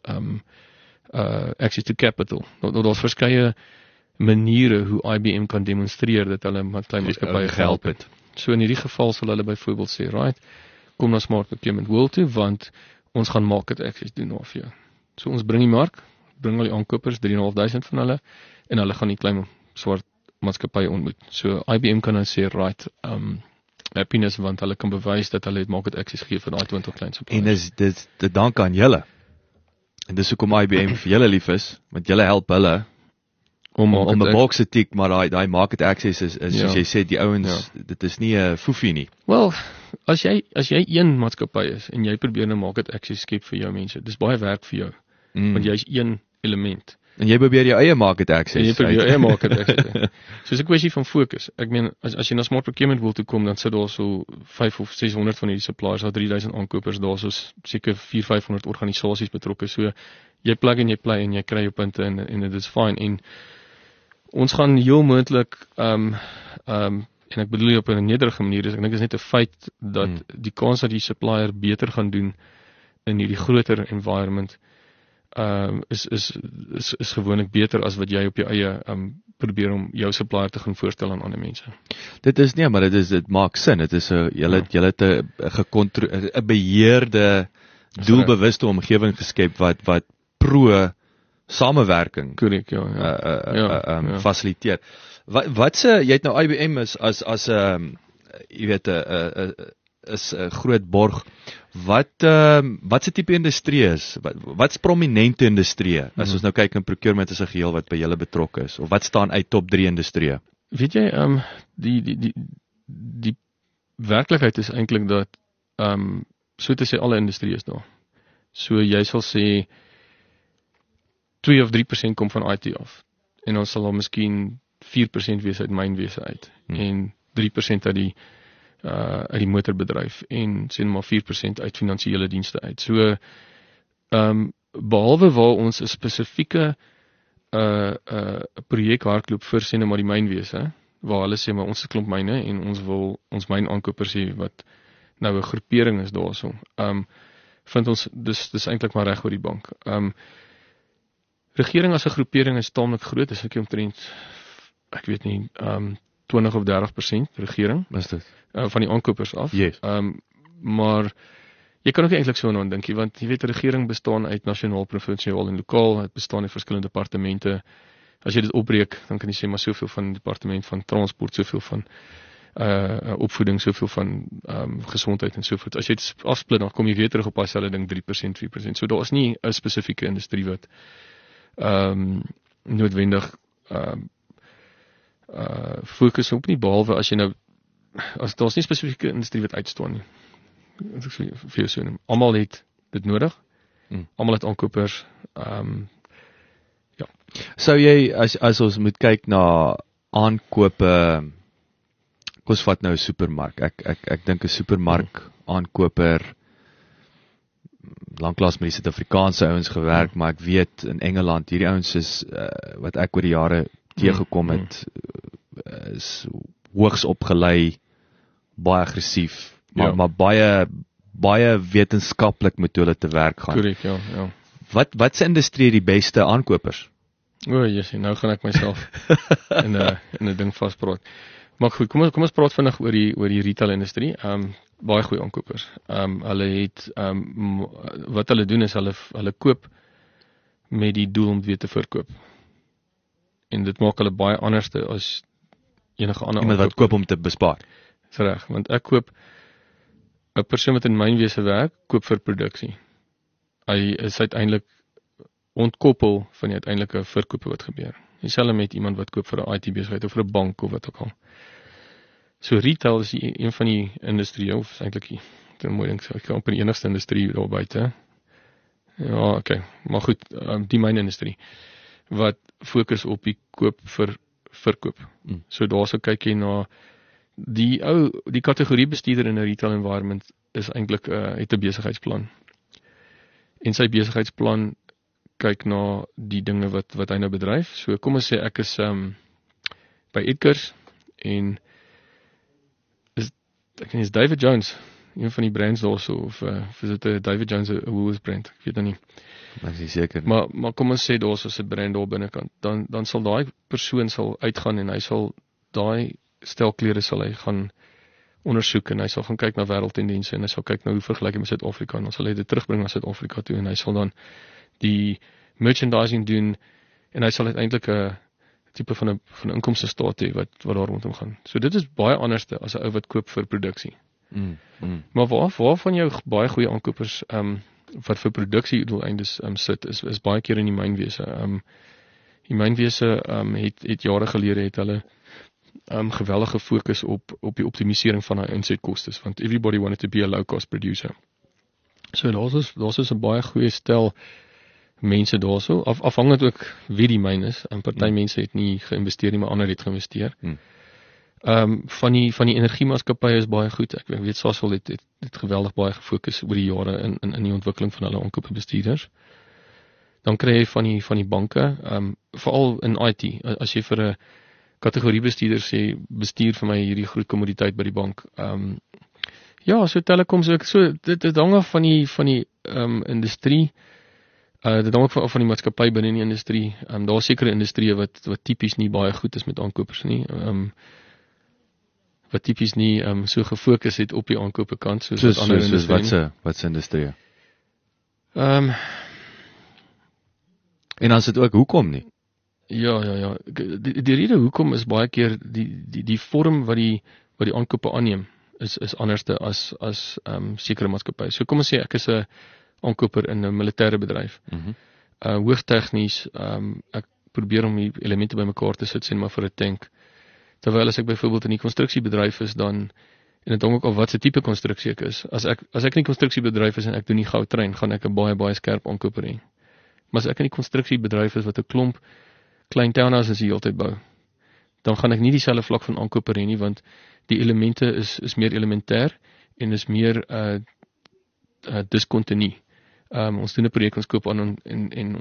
Speaker 4: access to capital. Daar's verskeie maniere hoe IBM kan demonstreer dat hulle met klein maatskappye gehelp het. So in hierdie geval sal hulle byvoorbeeld sê, right, kom na Smart Procurement World toe want ons gaan market access doen of jou. So ons bring die mark, bring al die aankopers 3.500 van hulle en hulle gaan die klein swart maatskappye ontmoet. So IBM kan nou sê right, happiness want hulle kan bewys dat hulle het market access gegee vir daai 20 klein suppliers.
Speaker 2: En dit dank aan julle. En dis hoekom IBM vir julle lief is, want julle help hulle om 'n box te tik, maar daai market access is soos jy sê die ouens, dit is nie 'n foefie nie.
Speaker 4: Wel, as jy een maatskappy is en jy probeer 'n market access skep vir jou mense, dis baie werk vir jou. Want jy is een element.
Speaker 2: En jy probeer jou eie market access.
Speaker 4: En jy probeer jou eie market access. So 'n kwessie van fokus. Ek meen as jy na Smart Procurement wil toe kom, dan sit daar so 5 of 600 van hierdie suppliers, daar 3000 aankopers, daar is seker 400-500 organisasies betrokke. So jy plug en jy play en jy kry jou punte en dit is fine. En ons gaan heel moontlik en ek bedoel op 'n nederige manier, ek dink is net 'n feit dat die kans dat die supplier beter gaan doen in hierdie groter environment is gewoonlik beter as wat jy op jou eie probeer om jou supplier te gaan voorstel aan ander mense.
Speaker 2: Dit is nie, maar dit maak sin. Dit is julle het 'n beheerde, doelbewuste omgewing geskep wat pro samewerking
Speaker 4: korrek,
Speaker 2: fasiliteer. Wat jy het nou IBM as jy weet is 'n groot borg. Wat se tipe industrie is? Wat's prominente industrie? As ons nou kyk in procurement as 'n geheel wat by julle betrokke is, of wat staan uit top 3 industrie?
Speaker 4: Weet jy, die werklikheid is eintlik dat so te sê alle industrie is daar. So jy sal sê 2 of 3% kom van IT af. En ons sal dan miskien 4% wees uit mynwese uit en 3% uit die motorbedryf en sê maar 4% uit finansiële dienste uit. So behalwe waar ons 'n spesifieke projek hardloop vir sê maar die mynwese, waar hulle sê maar ons het klomp myne en ons wil ons mynaankoopers hê wat nou 'n groepering is daarso. Vind ons dis eintlik maar reg oor die bank. Regering as 'n groepering is taamlik groot, dis ek omtrent ek weet nie 20 of 30% regering.
Speaker 2: Is dit?
Speaker 4: Van die aankopers af.
Speaker 2: Yes.
Speaker 4: Maar jy kan ook nie eintlik so aan dink nie, want jy weet die regering bestaan uit nasionaal, provinsiaal en lokaal, dit bestaan uit verskillende departemente. As jy dit opbreek, dan kan jy sê maar soveel van die departement van transport, soveel van opvoeding, soveel van gesondheid en so voort. As jy dit afsplit, dan kom jy weer terug op dieselfde ding 3%, 4%. So daar is nie 'n spesifieke industrie wat noodwendig fokus op nie, behalwe as jy nou as daar's nie spesifieke industrie wat uitstaan nie. As ek vir jou so noem. Almal het dit nodig. Almal het aankopers. Ja.
Speaker 2: Sou jy as ons moet kyk na aankope, kom ons vat nou 'n supermark. Ek dink 'n supermark aankoper, lanklaas met die Suid-Afrikaanse ouens gewerk, maar ek weet in Engeland hierdie ouens is wat ek oor die jare teëgekom het, is hoogs opgelei, baie aggressief, maar baie wetenskaplik met hulle te werk gaan.
Speaker 4: Korrek, ja.
Speaker 2: Wat se industrie die beste aankopers?
Speaker 4: O, Jessie, nou gaan ek myself in 'n ding vaspraat. Maar goed, kom ons praat vinnig oor die retail industrie. Baie goeie aankopers. Hulle het wat hulle doen is hulle koop met die doel om weer te verkoop. En dit maak hulle baie anderste as enige ander
Speaker 2: Iemand wat koop om te bespaar.
Speaker 4: Dis reg, want ek koop 'n persoon wat in mynwese werk, koop vir produksie. Hy is uiteindelik ontkoppel van die uiteindelike verkope wat gebeur. Dieselfde met iemand wat koop vir 'n IT besigheid of vir 'n bank of wat ook al. So retail is een van die industrie, of is eintlik die mooi ding, ek kan op die enigste industrie daar buite. Ja, okay, maar goed, die mynindustrie wat fokus op die koop vir verkoop. So daarso kyk jy na die kategorie bestuurder in 'n retail environment is eintlik het 'n besigheidsplan. En sy besigheidsplan kyk na die dinge wat hy nou bedryf. So kom ons sê ek is by Edgars en ek is David Jones, een van die brands daarso, of is dit 'n David Jones 'n Woolworths brand, ek weet nou nie.
Speaker 2: Ek is seker.
Speaker 4: Maar kom ons sê daarso 'n brand daar binnekant, dan sal daai persoon sal uitgaan en hy sal daai stel klere sal hy gaan ondersoek en hy sal gaan kyk na wêreldtendense en hy sal kyk na hoe vergelyk hy met Suid-Afrika en dan sal hy dit terugbring na Suid-Afrika toe en hy sal dan die merchandising doen en hy sal uiteindelik 'n tipe van 'n inkomste staat hê wat daar rondom gaan. So dit is baie anderste as 'n ou wat koop vir produksie. Maar waarvan jou baie goeie aankopers wat vir produksie doeleindes sit is baie keer in die mynwese. Die mynwese het jare gelede het hulle geweldige fokus op die optimisering van haar insetkostes, want everybody wanted to be a low cost producer. So daar's is 'n baie goeie stel mense daarso, afhangend ook wie die myn is, en party mense het nie geïnvesteer nie, maar ander het geïnvesteer. Van die energiemaatskappye is baie goed. Ek weet Sasol het geweldig baie gefokus oor die jare in die ontwikkeling van hulle aankopebestuurders. Dan kry jy van die banke, veral in IT, as jy vir 'n kategoriebestuurder sê, bestuur vir my hierdie groot kommoditeit by die bank. Ja, so telekoms ook, so dit hang af van die industrie. Dit hang ook van die maatskappy binne die industrie. Daar is sekere industrieë wat tipies nie baie goed is met aankopers nie. Wat tipies nie so gefokus het op die aankope kant soos wat ander industrieë.
Speaker 2: Wat se industrieë? En dan is dit ook hoekom nie?
Speaker 4: Ja. Die rede hoekom is baie keer die vorm wat die aankope aanneem is anderste as sekere maatskappye. So kom ons sê ek is 'n aankoper in 'n militêre bedryf. Hoogtegnies, ek probeer om die elemente bymekaar te sit, sien maar vir 'n tank. Terwyl as ek byvoorbeeld in die konstruksiebedryf is dan, en dit hang ook af wat se tipe konstruksie ek is. As ek in die konstruksiebedryf is en ek doen die goudtrein, gaan ek 'n baie skerp aankoper hê. Maar as ek in die konstruksiebedryf is wat 'n klomp klein townhouses die hele tyd bou, dan gaan ek nie dieselfde vlak van aankoper hê nie, want die elemente is meer elementêr en is meer diskontinu. Ons doen 'n projek, ons koop aan en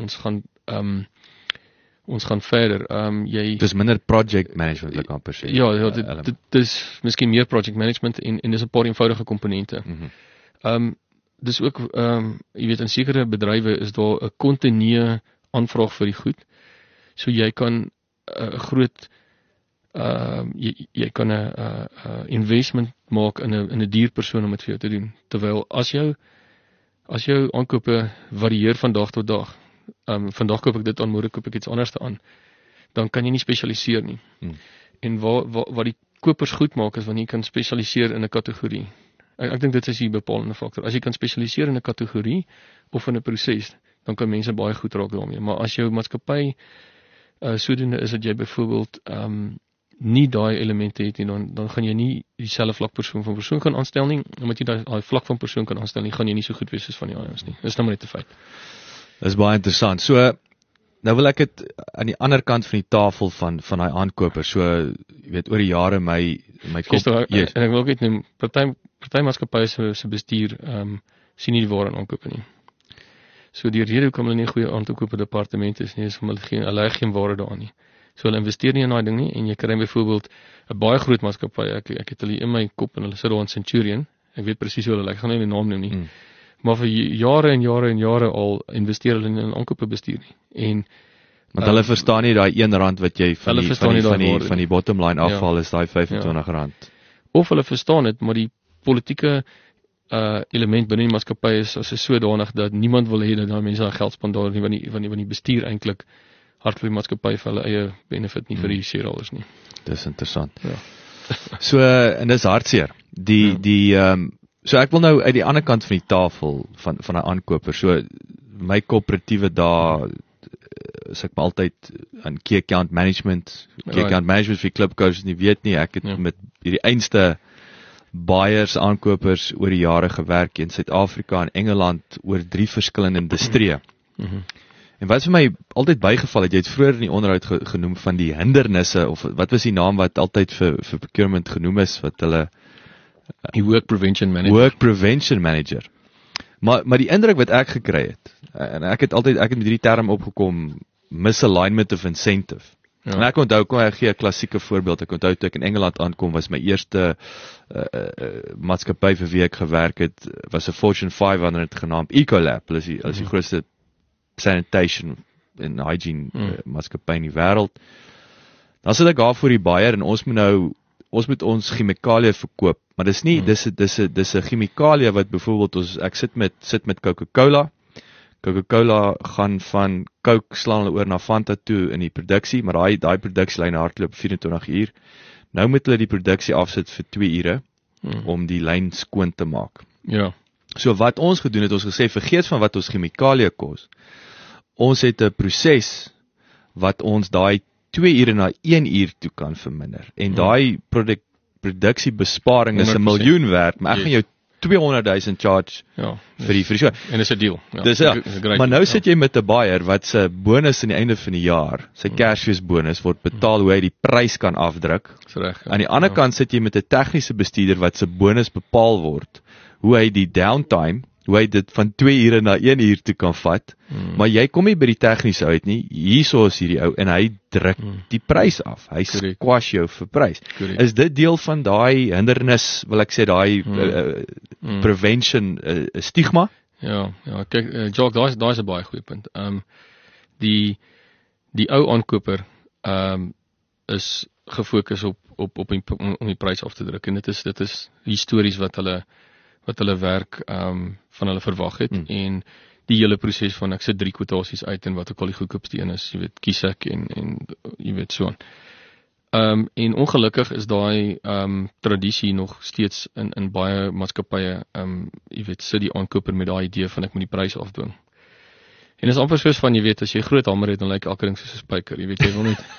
Speaker 4: ons gaan verder.
Speaker 2: Dis minder project management like amper sê.
Speaker 4: Ja, dit is miskien meer project management en dis 'n paar eenvoudige komponente. Dis ook jy weet in sekere bedrywe is daar 'n kontinue aanvraag vir die goed. So jy kan 'n groot jy kan 'n investment maak in 'n duur persoon om dit vir jou te doen. Terwyl as jou aankope varieer van dag tot dag. Vandag koop ek dit aan, môre koop ek iets anders aan. Dan kan jy nie spesialiseer nie. En waar die kopers goed maak is wanneer jy kan spesialiseer in 'n kategorie. Ek dink dit is die bepalende faktor. As jy kan spesialiseer in 'n kategorie of in 'n proses, dan kan mense baie goed raak daarmee. Maar as jou maatskappy sodoende is dat jy byvoorbeeld nie daai elemente het nie, dan gaan jy nie dieselfde vlak persoon van persoon kan aanstel nie. Omdat jy daai vlak van persoon kan aanstel nie, gaan jy nie so goed wees soos van die anders nie. Dis nou maar net 'n feit.
Speaker 2: Dis baie interessant. So nou wil ek dit aan die ander kant van die tafel van daai aankoper. So jy weet oor die jare my kop
Speaker 4: yes. En ek wil ook net noem, party maatskappye se bestuur sien nie die waarde in aankope nie. So die rede hoekom hulle nie 'n goeie aankoopdepartement is nie, is omdat hulle het geen waarde daarin nie. So hulle investeer nie in daai ding nie en jy kry byvoorbeeld 'n baie groot maatskappy. Ek het hulle in my kop en hulle sit daar in Centurion. Ek weet presies hoe hulle lyk. Ek gaan nie die naam noem nie. Maar vir jare en jare en jare al investeer hulle nie in aankope bestuur nie. En
Speaker 2: want hulle verstaan nie daai R1 wat jy van die bottom line afhaal is daai R25.
Speaker 4: Of hulle verstaan dit, maar die politieke element binne die maatskappy is sodanig dat niemand wil hê dat daai mense daai geld spandeer nie, want die bestuur eintlik hardloop die maatskappy vir hulle eie benefit nie vir die shareholders nie.
Speaker 2: Dis interessant.
Speaker 4: Ja.
Speaker 2: So en dis hartseer. So ek wil nou uit die ander kant van die tafel van 'n aankoper. So my koöperatiewe daar is ek altyd aan key account management vir Klipkous nie weet nie. Ek het met hierdie einste buyers, aankopers oor die jare gewerk in Suid-Afrika en Engeland oor 3 verskillende industrieë. En wat vir my altyd bygeval het, jy het vroeër in die onderhoud genoem van die hindernisse, of wat was die naam wat altyd vir procurement genoem is, wat hulle
Speaker 4: die Work Prevention Manager.
Speaker 2: Maar die indruk wat ek gekry het, en ek het met hierdie term opgekom, misalignment of incentive. Ja. En ek onthou, kom ek gee 'n klassieke voorbeeld. Ek onthou toe ek in Engeland aankom, was my eerste maatskappy vir wie ek gewerk het, was 'n Fortune 500 genaamd Ecolab. Hulle is die grootste sanitation en hygiene maatskappy in die wêreld. Dan sit ek daar voor die buyer en ons moet ons chemikalie verkoop, maar dis nie dis 'n chemikalie wat byvoorbeeld ek sit met Coca-Cola. Coca-Cola gaan van Coke slaan hulle oor na Fanta toe in die produksie, maar daai produksielyn hardloop 24 uur. Nou moet hulle die produksie afsit vir 2 ure om die lyn skoon te maak.
Speaker 4: Ja.
Speaker 2: So wat ons gedoen het, ons gesê vergeet van wat ons chemikalie kos. Ons het 'n proses wat ons daai 2 ure na 1 uur toe kan verminder. En daai produksiebesparing is 'n miljoen werd, maar ek gaan jou 200,000 charge vir die so.
Speaker 4: En dis 'n deal.
Speaker 2: Maar nou sit jy met 'n buyer wat se bonus aan die einde van die jaar, sy Kersfees bonus word betaal hoe hy die prys kan afdruk. Aan die ander kant sit jy met 'n tegniese bestuurder wat se bonus bepaal word hoe hy die downtime, hoe hy dit van 2 ure na 1 uur toe kan vat, maar jy kom nie by die tegniese uit nie. Hierso is hierdie ou en hy druk die prys af. Hy squash jou vir prys. Is dit deel van daai hindernis, wil ek sê daai prevention stigma?
Speaker 4: Ja, kyk, Jacques, daai is 'n baie goeie punt. Die ou aankoper is gefokus op om die prys af te druk, en dit is histories wat hulle werk van hulle verwag het, en die hele proses van ek sit 3 kwotasies uit en wat ook al die goedkoopste een is, jy weet, kies ek en jy weet so aan. En ongelukkig is daai tradisie nog steeds in baie maatskappye, jy weet, sit die aankoper met daai idee van ek moet die prys afdwing. En is amper soos van, jy weet, as jy groot hamer het, dan lyk elke ding soos 'n spyker, jy weet, jy wil net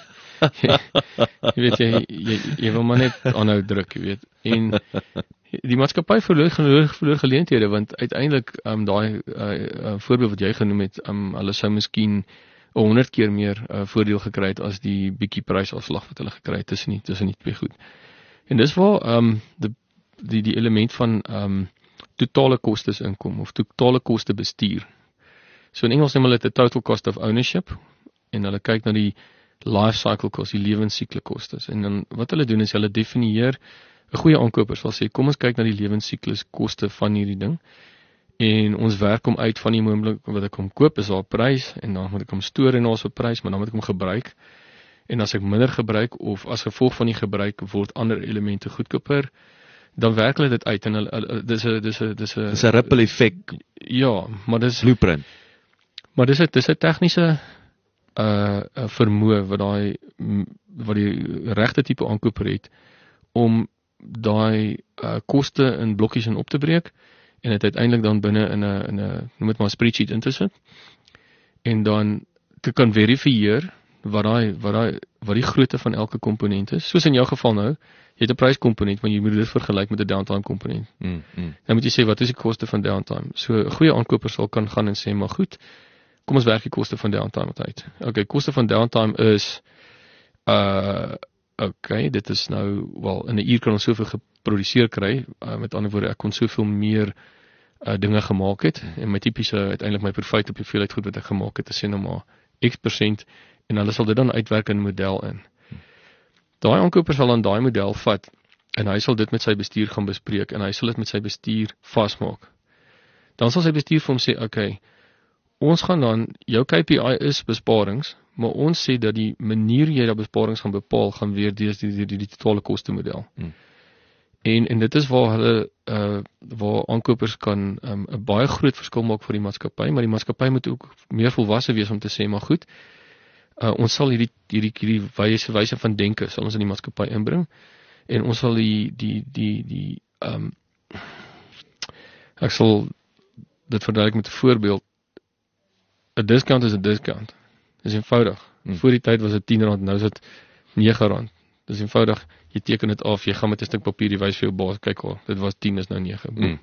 Speaker 4: jy weet, jy wil maar net aanhou druk, jy weet. En die maatskappy verloor geleenthede, want uiteindelik daai voorbeeld wat jy genoem het, hulle sou miskien 100 keer meer voordeel gekry het as die bietjie prysafslag wat hulle gekry het tussen die twee goed. En dis waar die element van totale kostes inkom, of totale koste bestuur. So in Engels noem hulle dit total cost of ownership, en hulle kyk na die life cycle cost, die lewensiklus kostes. En dan wat hulle doen is hulle definieer, 'n goeie aankoper sal sê, kom ons kyk na die lewensiklus koste van hierdie ding, en ons werk hom uit van die oomblik wat ek hom koop, is daar 'n prys, en dan moet ek hom stoor en daar's 'n prys, maar dan moet ek hom gebruik, en as ek minder gebruik, of as gevolg van die gebruik, word ander elemente goedkoper, dan werk hulle dit uit, en dis 'n
Speaker 2: ripple effek.
Speaker 4: Ja, maar dis
Speaker 2: blueprint.
Speaker 4: Maar dis 'n tegniese vermoë wat die regte tipe aankoper het, om daai koste in blokkies in op te breek en dit uiteindelik dan binne in 'n noem dit maar spreadsheet in te sit en dan te kan verifieer wat die grootte van elke komponent is. Soos in jou geval nou, jy het 'n pryskomponent, maar jy moet dit vergelyk met 'n downtime komponent. Dan moet jy sê wat is die koste van downtime? So 'n goeie aankoper sal kan gaan en sê, maar goed, kom ons werk die koste van downtime uit. Okay, koste van downtime is okay, dit is nou wel in 'n uur kan ons soveel geproduseer kry. Met ander woorde, ek kon soveel meer dinge gemaak het en my tipiese uiteindelik my profit op hoeveelheid goed wat ek gemaak het, is sê nou maar X% en hulle sal dit dan uitwerk in 'n model in. Daai aankoper sal dan daai model vat en hy sal dit met sy bestuur gaan bespreek en hy sal dit met sy bestuur vasmaak. Dan sal sy bestuur vir hom sê, okay, ons gaan dan, jou KPI is besparings, maar ons sê dat die manier jy daai besparings gaan bepaal, gaan weer die totale koste model. En dit is waar hulle waar aankopers kan 'n baie groot verskil maak vir die maatskappy, maar die maatskappy moet ook meer volwasse wees om te sê, maar goed, ons sal hierdie wyse van denke sal ons in die maatskappy inbring en ons sal ek sal dit verduidelik met 'n voorbeeld. 'n Discount is 'n discount. Dis eenvoudig. Voor die tyd was dit R10, nou is dit R9. Dis eenvoudig, jy teken dit af, jy gaan met 'n stuk papier, jy wys vir jou baas, kyk hoor, dit was 10, is nou 9.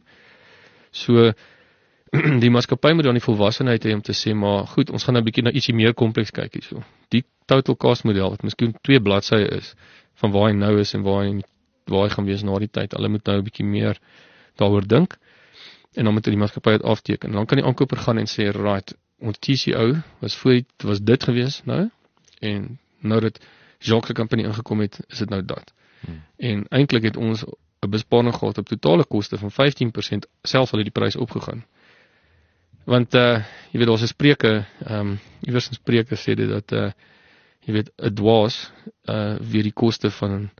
Speaker 4: So, die maatskappy moet dan die volwassenheid hê om te sê, maar goed, ons gaan nou 'n bietjie na ietsie meer kompleks kyk hierso. Die total cost model, wat miskien 2 bladsye is, van waar hy nou is en waar hy gaan wees na die tyd, hulle moet nou 'n bietjie meer daaroor dink, en dan moet die maatskappy dit afteken, en dan kan die aankoper gaan en sê, right, ons TCO was dit gewees nou, en nou dat Jacques se company ingekom het, is dit nou dat. En eintlik het ons 'n besparing gehad op totale koste van 15%, selfs al het die prys opgegaan. Want jy weet, daar's 'n spreuke, iewers in spreuke sê dit dat jy weet, 'n dwaas weet die koste van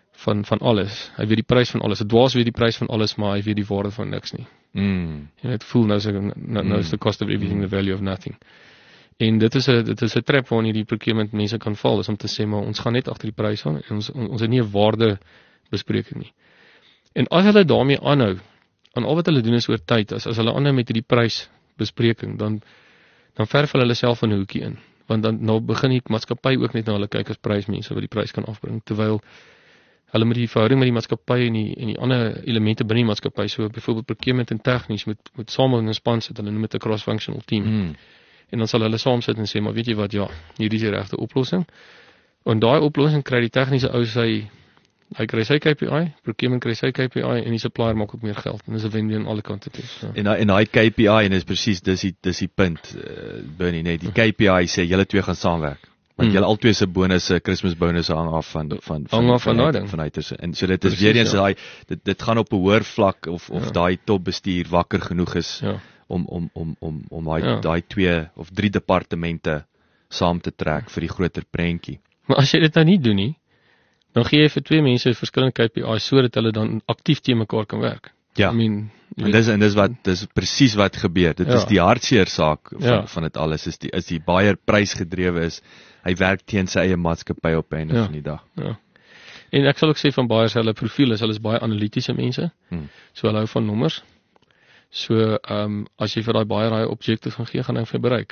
Speaker 4: alles. Hy weet die prys van alles. 'n Dwaas weet die prys van alles, maar hy weet die waarde van niks nie. Jy weet, fool knows the cost of everything, the value of nothing. En dit is 'n trap waarin die procurement mense kan val, is om te sê, maar ons gaan net agter die prys aan en ons het nie 'n waardebespreking nie. En as hulle daarmee aanhou, aan al wat hulle doen is oor tyd, as hulle aanhou met hierdie prysbespreking, dan verf hulle self in 'n hoekie in. Want dan nou begin die maatskappy ook net na hulle kyk as prysmense wat die prys kan afbring, terwyl hulle met die verhouding met die maatskappy en die ander elemente binne die maatskappy, so byvoorbeeld procurement en tegnies moet saam in 'n span sit, hulle noem dit 'n cross-functional team. En dan sal hulle saam sit en sê, maar weet jy wat, ja, hierdie is die regte oplossing. En daai oplossing kry die tegniese ou hy kry sy KPI, procurement kry sy KPI en die supplier maak ook meer geld. En dis 'n wen-wen aan alle kante toe. So.
Speaker 2: En daai KPI, en dis presies dis die punt, Bernie, net die KPI sê julle twee gaan saamwerk. Want julle albei se bonusse, Kersfees bonusse hang af van uit. En so dit is precies, weer eens daai dit gaan op 'n hoër vlak of daai topbestuur wakker genoeg is om daai 2 of 3 departemente saam te trek vir die groter prentjie.
Speaker 4: Maar as jy dit nou nie doen nie, dan gee jy vir 2 mense verskillende KPI's sodat hulle dan aktief teen mekaar kan werk.
Speaker 2: Ja. En dis presies wat gebeur. Dit is die hartseer saak van dit alles, is die baie prysgedrewe is. Hy werk teen sy eie maatskappy op einde van die dag.
Speaker 4: Ja. En ek sal ook sê van baie hulle profiel is, hulle is baie analitiese mense. So hulle hou van nommers. So as jy vir daai baie objectives gaan gee, gaan hy vir bereik.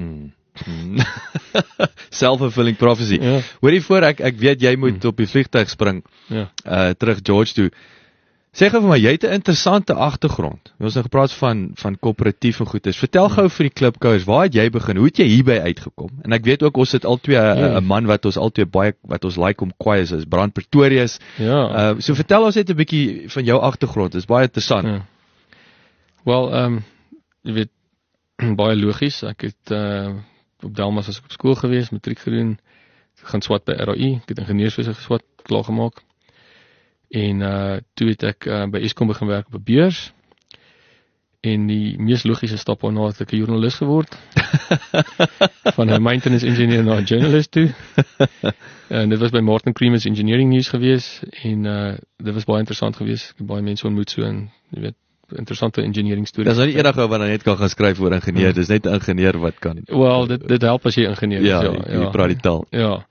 Speaker 2: Self-fulfilling prophecy. Ja. Hoorie voor ek weet jy moet op die vliegtuig spring. Terug George toe. Sê gou vir my, jy het 'n interessante agtergrond. Ons het gepraat van koöperatief en goedes. Vertel gou vir die klipkouers, waar het jy begin? Hoe het jy hierby uitgekom? En ek weet ook ons het albei 'n man wat ons albei baie wat ons like om kwaai is Brand Pretorius.
Speaker 4: Ja.
Speaker 2: So vertel ons net 'n bietjie van jou agtergrond. Dit is baie interessant.
Speaker 4: Ja. Wel, jy weet, baie logies. Ek het op Delmas as ek op skool gewees, matriek gedoen, gaan swat by RAI, ek het ingenieurswese geswat, klaar gemaak. En toe het ek by Eskom begin werk op 'n beurs. En die mees logiese stap daarna het ek 'n joernalis geword. Van 'n maintenance engineer na 'n journalist toe. En dit was by Martin Creamer's Engineering News gewees en dit was baie interessant gewees. Ek het baie mense ontmoet so en jy weet, interessante engineering stories.
Speaker 2: Dis nou nie eendag wat net kan gaan skryf oor ingenieur, dis net 'n ingenieur wat kan.
Speaker 4: Wel, dit help as jy ingenieur is,
Speaker 2: jy praat die taal.
Speaker 4: Ja.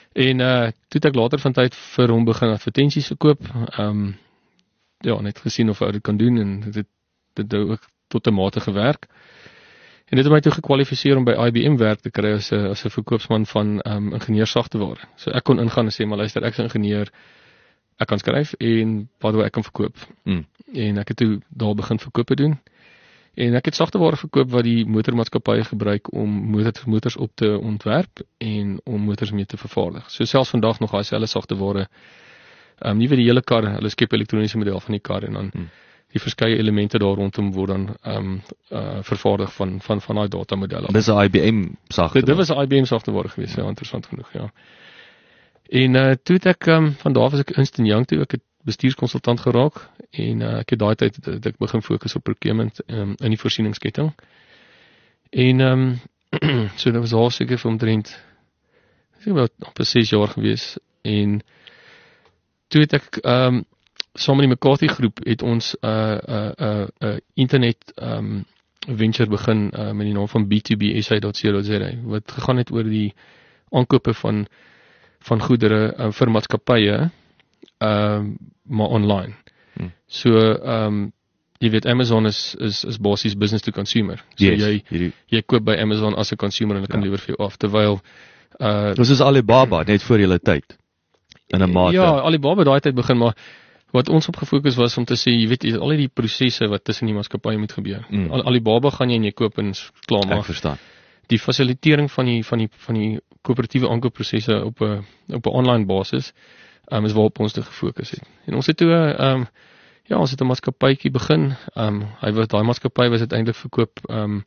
Speaker 4: En toe het ek later van tyd vir hom begin advertensies verkoop. Ja, net gesien of hy dit kan doen en dit het ook tot 'n mate gewerk. En dit het my toe gekwalifiseer om by IBM werk te kry as 'n verkoopsman van ingenieursagteware. So ek kon ingaan en sê, maar luister, ek is 'n ingenieur, ek kan skryf en waardoor ek kan verkoop. En ek het toe daar begin verkope doen. En ek het sagteware verkoop wat die motormaatskappye gebruik om motors op te ontwerp en om motors mee te vervaardig. So selfs vandag nog daai selfde sagteware, nie vir die hele kar, hulle skep elektroniese model van die kar en dan die verskeie elemente daar rondom word dan vervaardig van daai datamodelle.
Speaker 2: Dis 'n IBM sagteware.
Speaker 4: Dit was 'n IBM sagteware geweest, ja, interessant genoeg, ja. En toe het ek van daar was ek Ernst & Young toe, ek het bestuurskonsultant geraak en ek het daai tyd het ek begin fokus op procurement in die voorsieningsketting. En so dit was al seker vir omtrent wat op 6 jaar gewees en toe het ek saam met die McCarthy groep het ons internet venture begin met die naam van B2B.sa.co.za wat gegaan het oor die aankope van goedere vir maatskappye maar online. So jy weet Amazon is basies business to consumer. So
Speaker 2: yes,
Speaker 4: jy koop by Amazon as 'n consumer en hulle kan lewer vir jou af terwyl
Speaker 2: dis is Alibaba net voor julle tyd in 'n mate.
Speaker 4: Ja, Alibaba daai tyd begin, maar wat ons op gefokus was om te sê, jy weet, al die prosesse wat tussen die maatskappye moet gebeur. Alibaba gaan jy en jy koop en klaar maar.
Speaker 2: Ek verstaan.
Speaker 4: Die fasilitering van die koöperatiewe aankoopprosesse op 'n online basis is waarop ons te gefokus het. En ons het toe ons het 'n maatskappytjie begin. Daai maatskappy was uiteindelik verkoop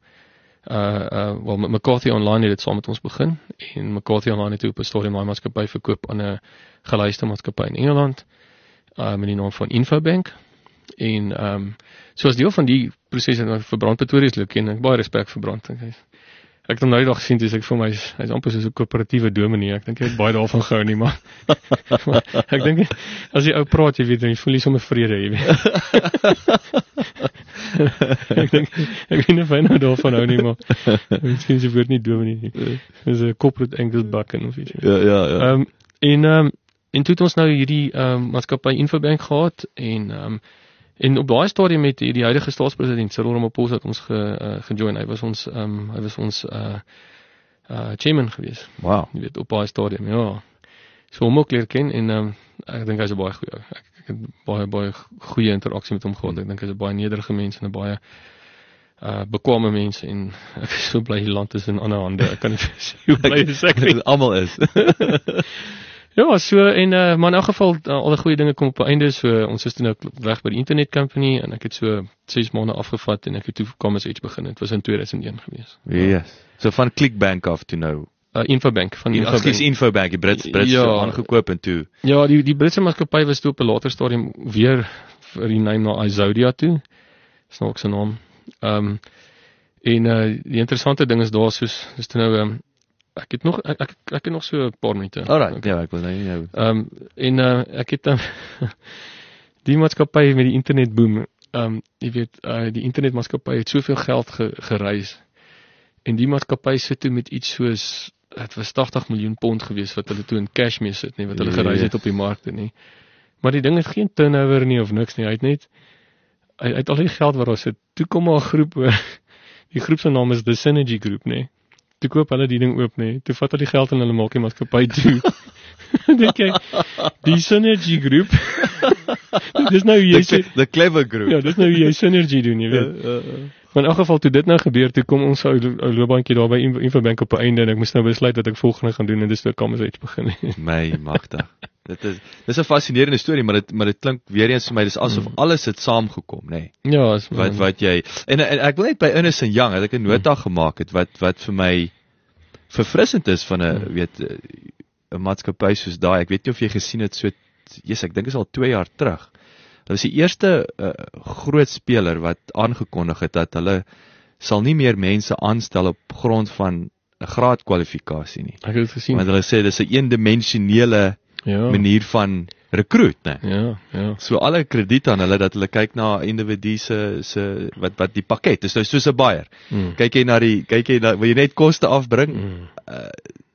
Speaker 4: met McCarthy Online het dit saam met ons begin en McCarthy Online het toe op 'n stadium daai maatskappy verkoop aan 'n geluiste maatskappy in Engeland met die naam van Infobank. En so as deel van die proses het vir Brand Pretoria loop en ek baie respek vir Brand. Ek het hom nou die dag gesien, dis ek vir my hy's amper soos 'n koöperatiewe dominee. Ek dink hy het baie daarvan gehou nie, maar ek dink as jy ou praat, jy weet, jy voel nie sommer vrede, jy weet. ek weet nie of hy nou daarvan hou nie, maar miskien se woord nie dominee nie. Dis 'n corporate Angus Bucken of iets.
Speaker 2: Ja.
Speaker 4: En toe het ons nou hierdie maatskappy Infobank gehad en op daai stadium met die huidige staatspresident Cyril Ramaphosa het ons gejoin. Hy was ons chairman gewees.
Speaker 2: Wow.
Speaker 4: Jy weet op daai stadium, ja. So hom ook leer ken en ek dink hy's 'n baie goeie. Ek het baie goeie interaksie met hom gehad. Ek dink hy's 'n baie nederige mens en 'n baie bekwame mens en ek is so bly die land is in ander hande. Ek kan nie sê hoe bly ek
Speaker 2: almal is.
Speaker 4: Ja, so en maar in elk geval al die goeie dinge kom op 'n einde. So ons is toe nou weg by die internet company en ek het so 6 maande afgevat en ek het toe Commerce Edge begin. Dit was in 2001 gewees.
Speaker 2: Yes. So van Clickbank af toe nou.
Speaker 4: Infobank van
Speaker 2: Infobank. Infobank, die Brits aangekoop en toe.
Speaker 4: Ja, die Britse maatskappy was toe op 'n later stadium weer vir die naam na Izodia toe. Dis nou ook sy naam. Die interessante ding is daar soos toe nou ek het nog so 'n paar minute.
Speaker 2: Alright, ja, ek wil nou nie
Speaker 4: ek het die maatskappy met die internetboom, jy weet, die internetmaatskappy het soveel geld gereis en die maatskappy sit toe met iets soos dit was 80 miljoen pond gewees wat hulle toe in cash mee sit nie, wat hulle gereis het op die markte nie. Maar die ding het geen turnover nie of niks nie. Hy het al die geld wat daar sit. Toe kom maar 'n groep, die groep se naam is The Synergy Group, nee. Toe koop hulle die ding oop, nee. Toe vat hulle die geld en hulle maak die maatskappy toe. Dink ek, die Synergy Group. Dis nou jy
Speaker 2: the clever group.
Speaker 4: Ja, dis nou jy Synergy doen, jy weet. Maar in elk geval toe dit nou gebeur, toe kom ons ou loopbaantjie daar by Infobank op 'n einde en ek moes nou besluit wat ek volgende gaan doen en dis toe Commerce Edge begin.
Speaker 2: My magtig. Dis 'n fascinerende storie, maar dit klink weer eens vir my dis asof alles het saamgekom, nê. Nee.
Speaker 4: Ja,
Speaker 2: wat jy en ek wil net by Ernst & Young het ek 'n nota gemaak het wat vir my verfrissend is van 'n 'n maatskappy soos daai. Ek weet nie of jy gesien het so ek dink is al 2 jaar terug. Dit was die eerste groot speler wat aangekondig het dat hulle sal nie meer mense aanstel op grond van 'n graadkwalifikasie nie.
Speaker 4: Ek het dit gesien.
Speaker 2: Want hulle sê dis 'n eendimensionele manier van rekruut, né?
Speaker 4: Ja.
Speaker 2: So alle krediet aan hulle dat hulle kyk na individu se wat die pakket is, soos 'n buyer. Kyk jy na wil jy net koste afbring?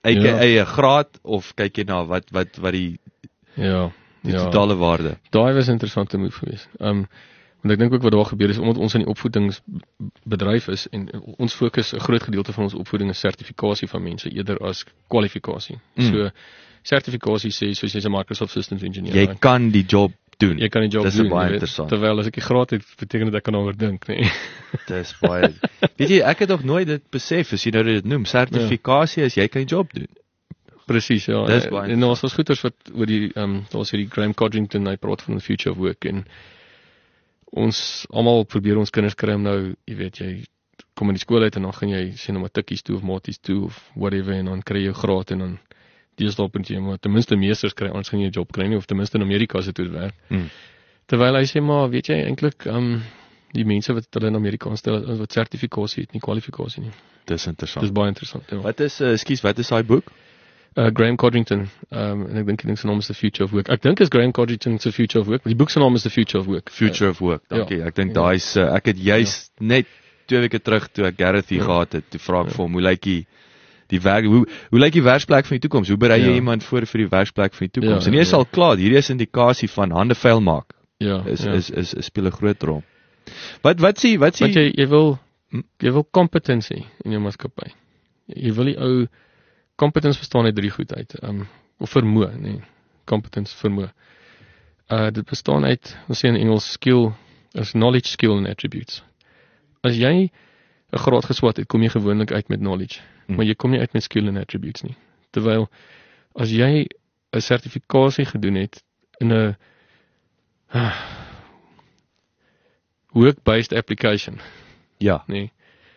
Speaker 2: aka 'n graad of kyk jy na wat die totale waarde?
Speaker 4: Daai was 'n interessante move geweest. Want ek dink ook wat daar gebeur is, omdat ons in die opvoedingsbedryf is en ons fokus 'n groot gedeelte van ons opvoeding is sertifikasie van mense eerder as kwalifikasie. So sertifikasie sê soos jy's 'n Microsoft Systems Engineer.
Speaker 2: Jy kan die job doen.
Speaker 4: Jy kan die job
Speaker 2: Dis
Speaker 4: doen.
Speaker 2: baie interessant.
Speaker 4: Terwyl as ek die graad het, beteken dit ek kan daaroor dink, nee.
Speaker 2: Dis baie. Weet jy, ek het nog nooit dit besef as jy nou dit noem. Sertifikasie is jy kan die job doen.
Speaker 4: Presies, ja.
Speaker 2: Dis baie.
Speaker 4: En ons goeters wat oor die daar was hierdie Graham Codrington, hy praat van the future of work en ons almal probeer ons kinders kry om nou, jy weet, jy kom in die skool uit en dan gaan jy sien nou maar tikkies toe of maties toe of whatever en dan kry jy 'n graad en dan deesdae punt jy maar ten minste meesters kry, anders gaan jy 'n job kry nie of ten minste in Amerika as dit toe werk. Terwyl hy sê maar, weet jy eintlik die mense wat hulle in Amerika aanstel wat sertifikasie het, nie kwalifikasie nie.
Speaker 2: Dis interessant.
Speaker 4: Dis baie interessant. Ja.
Speaker 2: Wat is wat is daai boek?
Speaker 4: Graham Codrington, en ek dink sy naam is The Future of Work. Ek dink is Graham Codrington The Future of Work, maar die boek se naam is The Future of Work.
Speaker 2: Future of Work, dankie. Ek dink daai is ek het juist net 2 weke terug toe ek Gareth hier gehad het, toe vra ek vir hom, hoe lyk die werk, hoe lyk die werksplek van die toekoms? Hoe berei jy iemand voor vir die werksplek van die toekoms? En jy is al klaar, hierdie is 'n indikasie van hande vuil maak. Is speel 'n groot rol. Wat sê jy wil kompetensie in jou maatskappy. Jy wil die ou competence bestaan uit 3 goed uit. Of vermoë, nee. Competence, vermoë. Dit bestaan uit, ons sê in Engels, skill, as knowledge, skill and attributes. As jy 'n graad geswat het, kom jy gewoonlik uit met knowledge, maar jy kom nie uit met skill and attributes nie. Terwyl as jy 'n sertifikasie gedoen het in 'n work-based application, nee.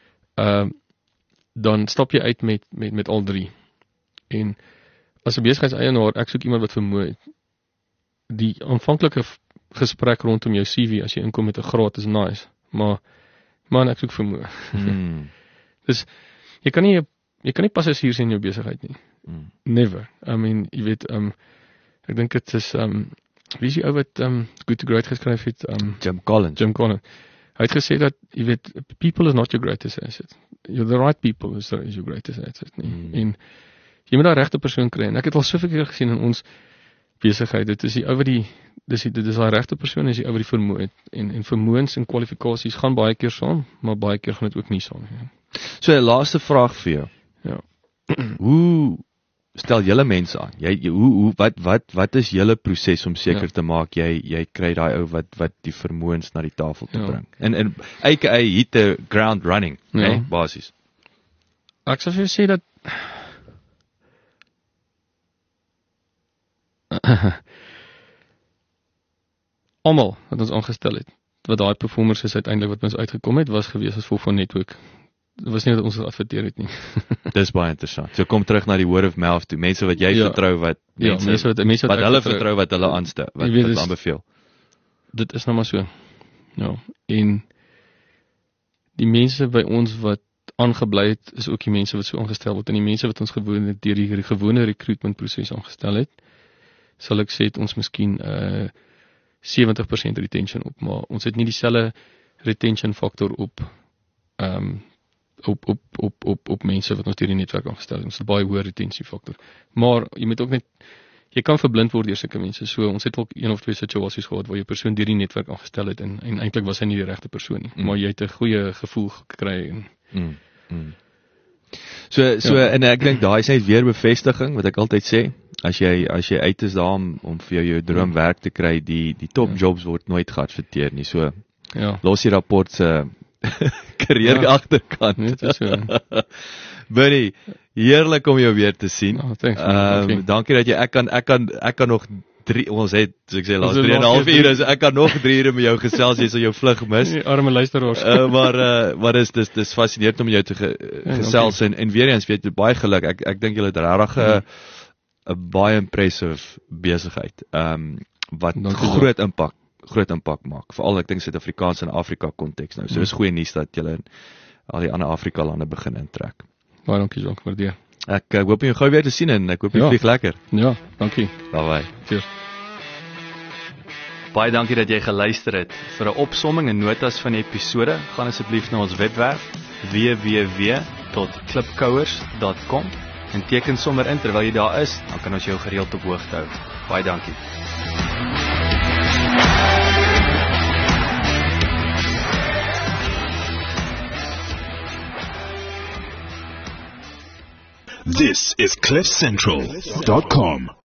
Speaker 2: Dan stap jy uit met al 3. En as 'n besigheidseienaar, ek soek iemand wat vermoë het. Die aanvanklike gesprek rondom jou CV as jy inkom met 'n graad is nice, maar man, ek soek vermoë. Dus jy kan nie passasiers in jou besigheid nie. Never. I mean, jy weet, ek dink dit is wie is die ou wat Good to Great geskryf het? Jim Collins.
Speaker 4: Hy het gesê dat, jy weet, people is not your greatest asset. You're the right people is your greatest asset nie. En jy moet daai regte persoon kry. En ek het al soveel keer gesien in ons besigheid, dit is die ou wat dit is daai regte persoon is die ou wat die vermoë het. En vermoëns en kwalifikasies gaan baie keer saam, maar baie keer gaan dit ook nie saam nie.
Speaker 2: So 'n laaste vraag vir jou.
Speaker 4: Ja.
Speaker 2: Hoe stel julle mense aan? Wat is julle proses om seker te maak jy kry daai ou wat die vermoëns na die tafel te bring? En aka hit the ground running, né, basies.
Speaker 4: Ek sou vir jou sê dat almal wat ons aangestel het, wat daai performers is uiteindelik wat ons uitgekom het, was gewees as gevolg van netwerk. Dit was nie dat ons adverteer het nie.
Speaker 2: Dis baie interessant. So kom terug na die word of mouth toe. Mense wat jy vertrou, wat mense wat hulle vertrou, wat hulle aanstel, wat aanbeveel.
Speaker 4: Dit is nou maar so. Ja, en die mense by ons wat aangebly het, is ook die mense wat so aangestel word, en die mense wat ons deur die gewone recruitment proses aangestel het, sal ek sê het ons miskien 70% retention op, maar ons het nie dieselfde retention faktor op mense wat ons deur die netwerk aangestel het. Ons het baie hoë retensie faktor. Maar jy moet ook net, jy kan verblind word deur sulke mense. So ons het ook 1 of 2 situasies gehad waar jy persoon deur die netwerk aangestel het en eintlik was hy nie die regte persoon nie, maar jy het 'n goeie gevoel gekry en
Speaker 2: So en ek dink daai is net weer bevestiging wat ek altyd sê, as jy uit is daar om vir jou droomwerk te kry, die top jobs word nooit geadverteer nie. So los die rapport se karriere agterkant.
Speaker 4: Dit is so.
Speaker 2: Bernie, heerlik om jou weer te sien. Dankie dat jy ek kan nog 3, ons het, soos ek sê, laas 3,5 ure, so ek kan nog 3 ure met jou gesels, jy sal jou vlug mis.
Speaker 4: Arme luisteraars.
Speaker 2: Maar dis fascinerend om jou te gesels en weer eens, weet jy, baie geluk. Ek dink julle het regtig 'n baie impressive besigheid. Wat groot impak maak. Veral ek dink Suid-Afrikaans en Afrika konteks nou. So dis goeie nuus dat julle in al die ander Afrika lande begin intrek.
Speaker 4: Baie dankie, Jacques, waardeer.
Speaker 2: Ek hoop jy gou weer te sien en ek hoop jy vlieg lekker.
Speaker 4: Ja, dankie.
Speaker 2: Bye.
Speaker 4: Cheers.
Speaker 2: Baie dankie dat jy geluister het. Vir 'n opsomming en notas van die episode, gaan asseblief na ons webwerf www.klipkouers.com En teken sommer in terwyl jy daar is, dan kan ons jou gereeld op hoogte hou. Baie dankie.
Speaker 1: This is CliffCentral.com.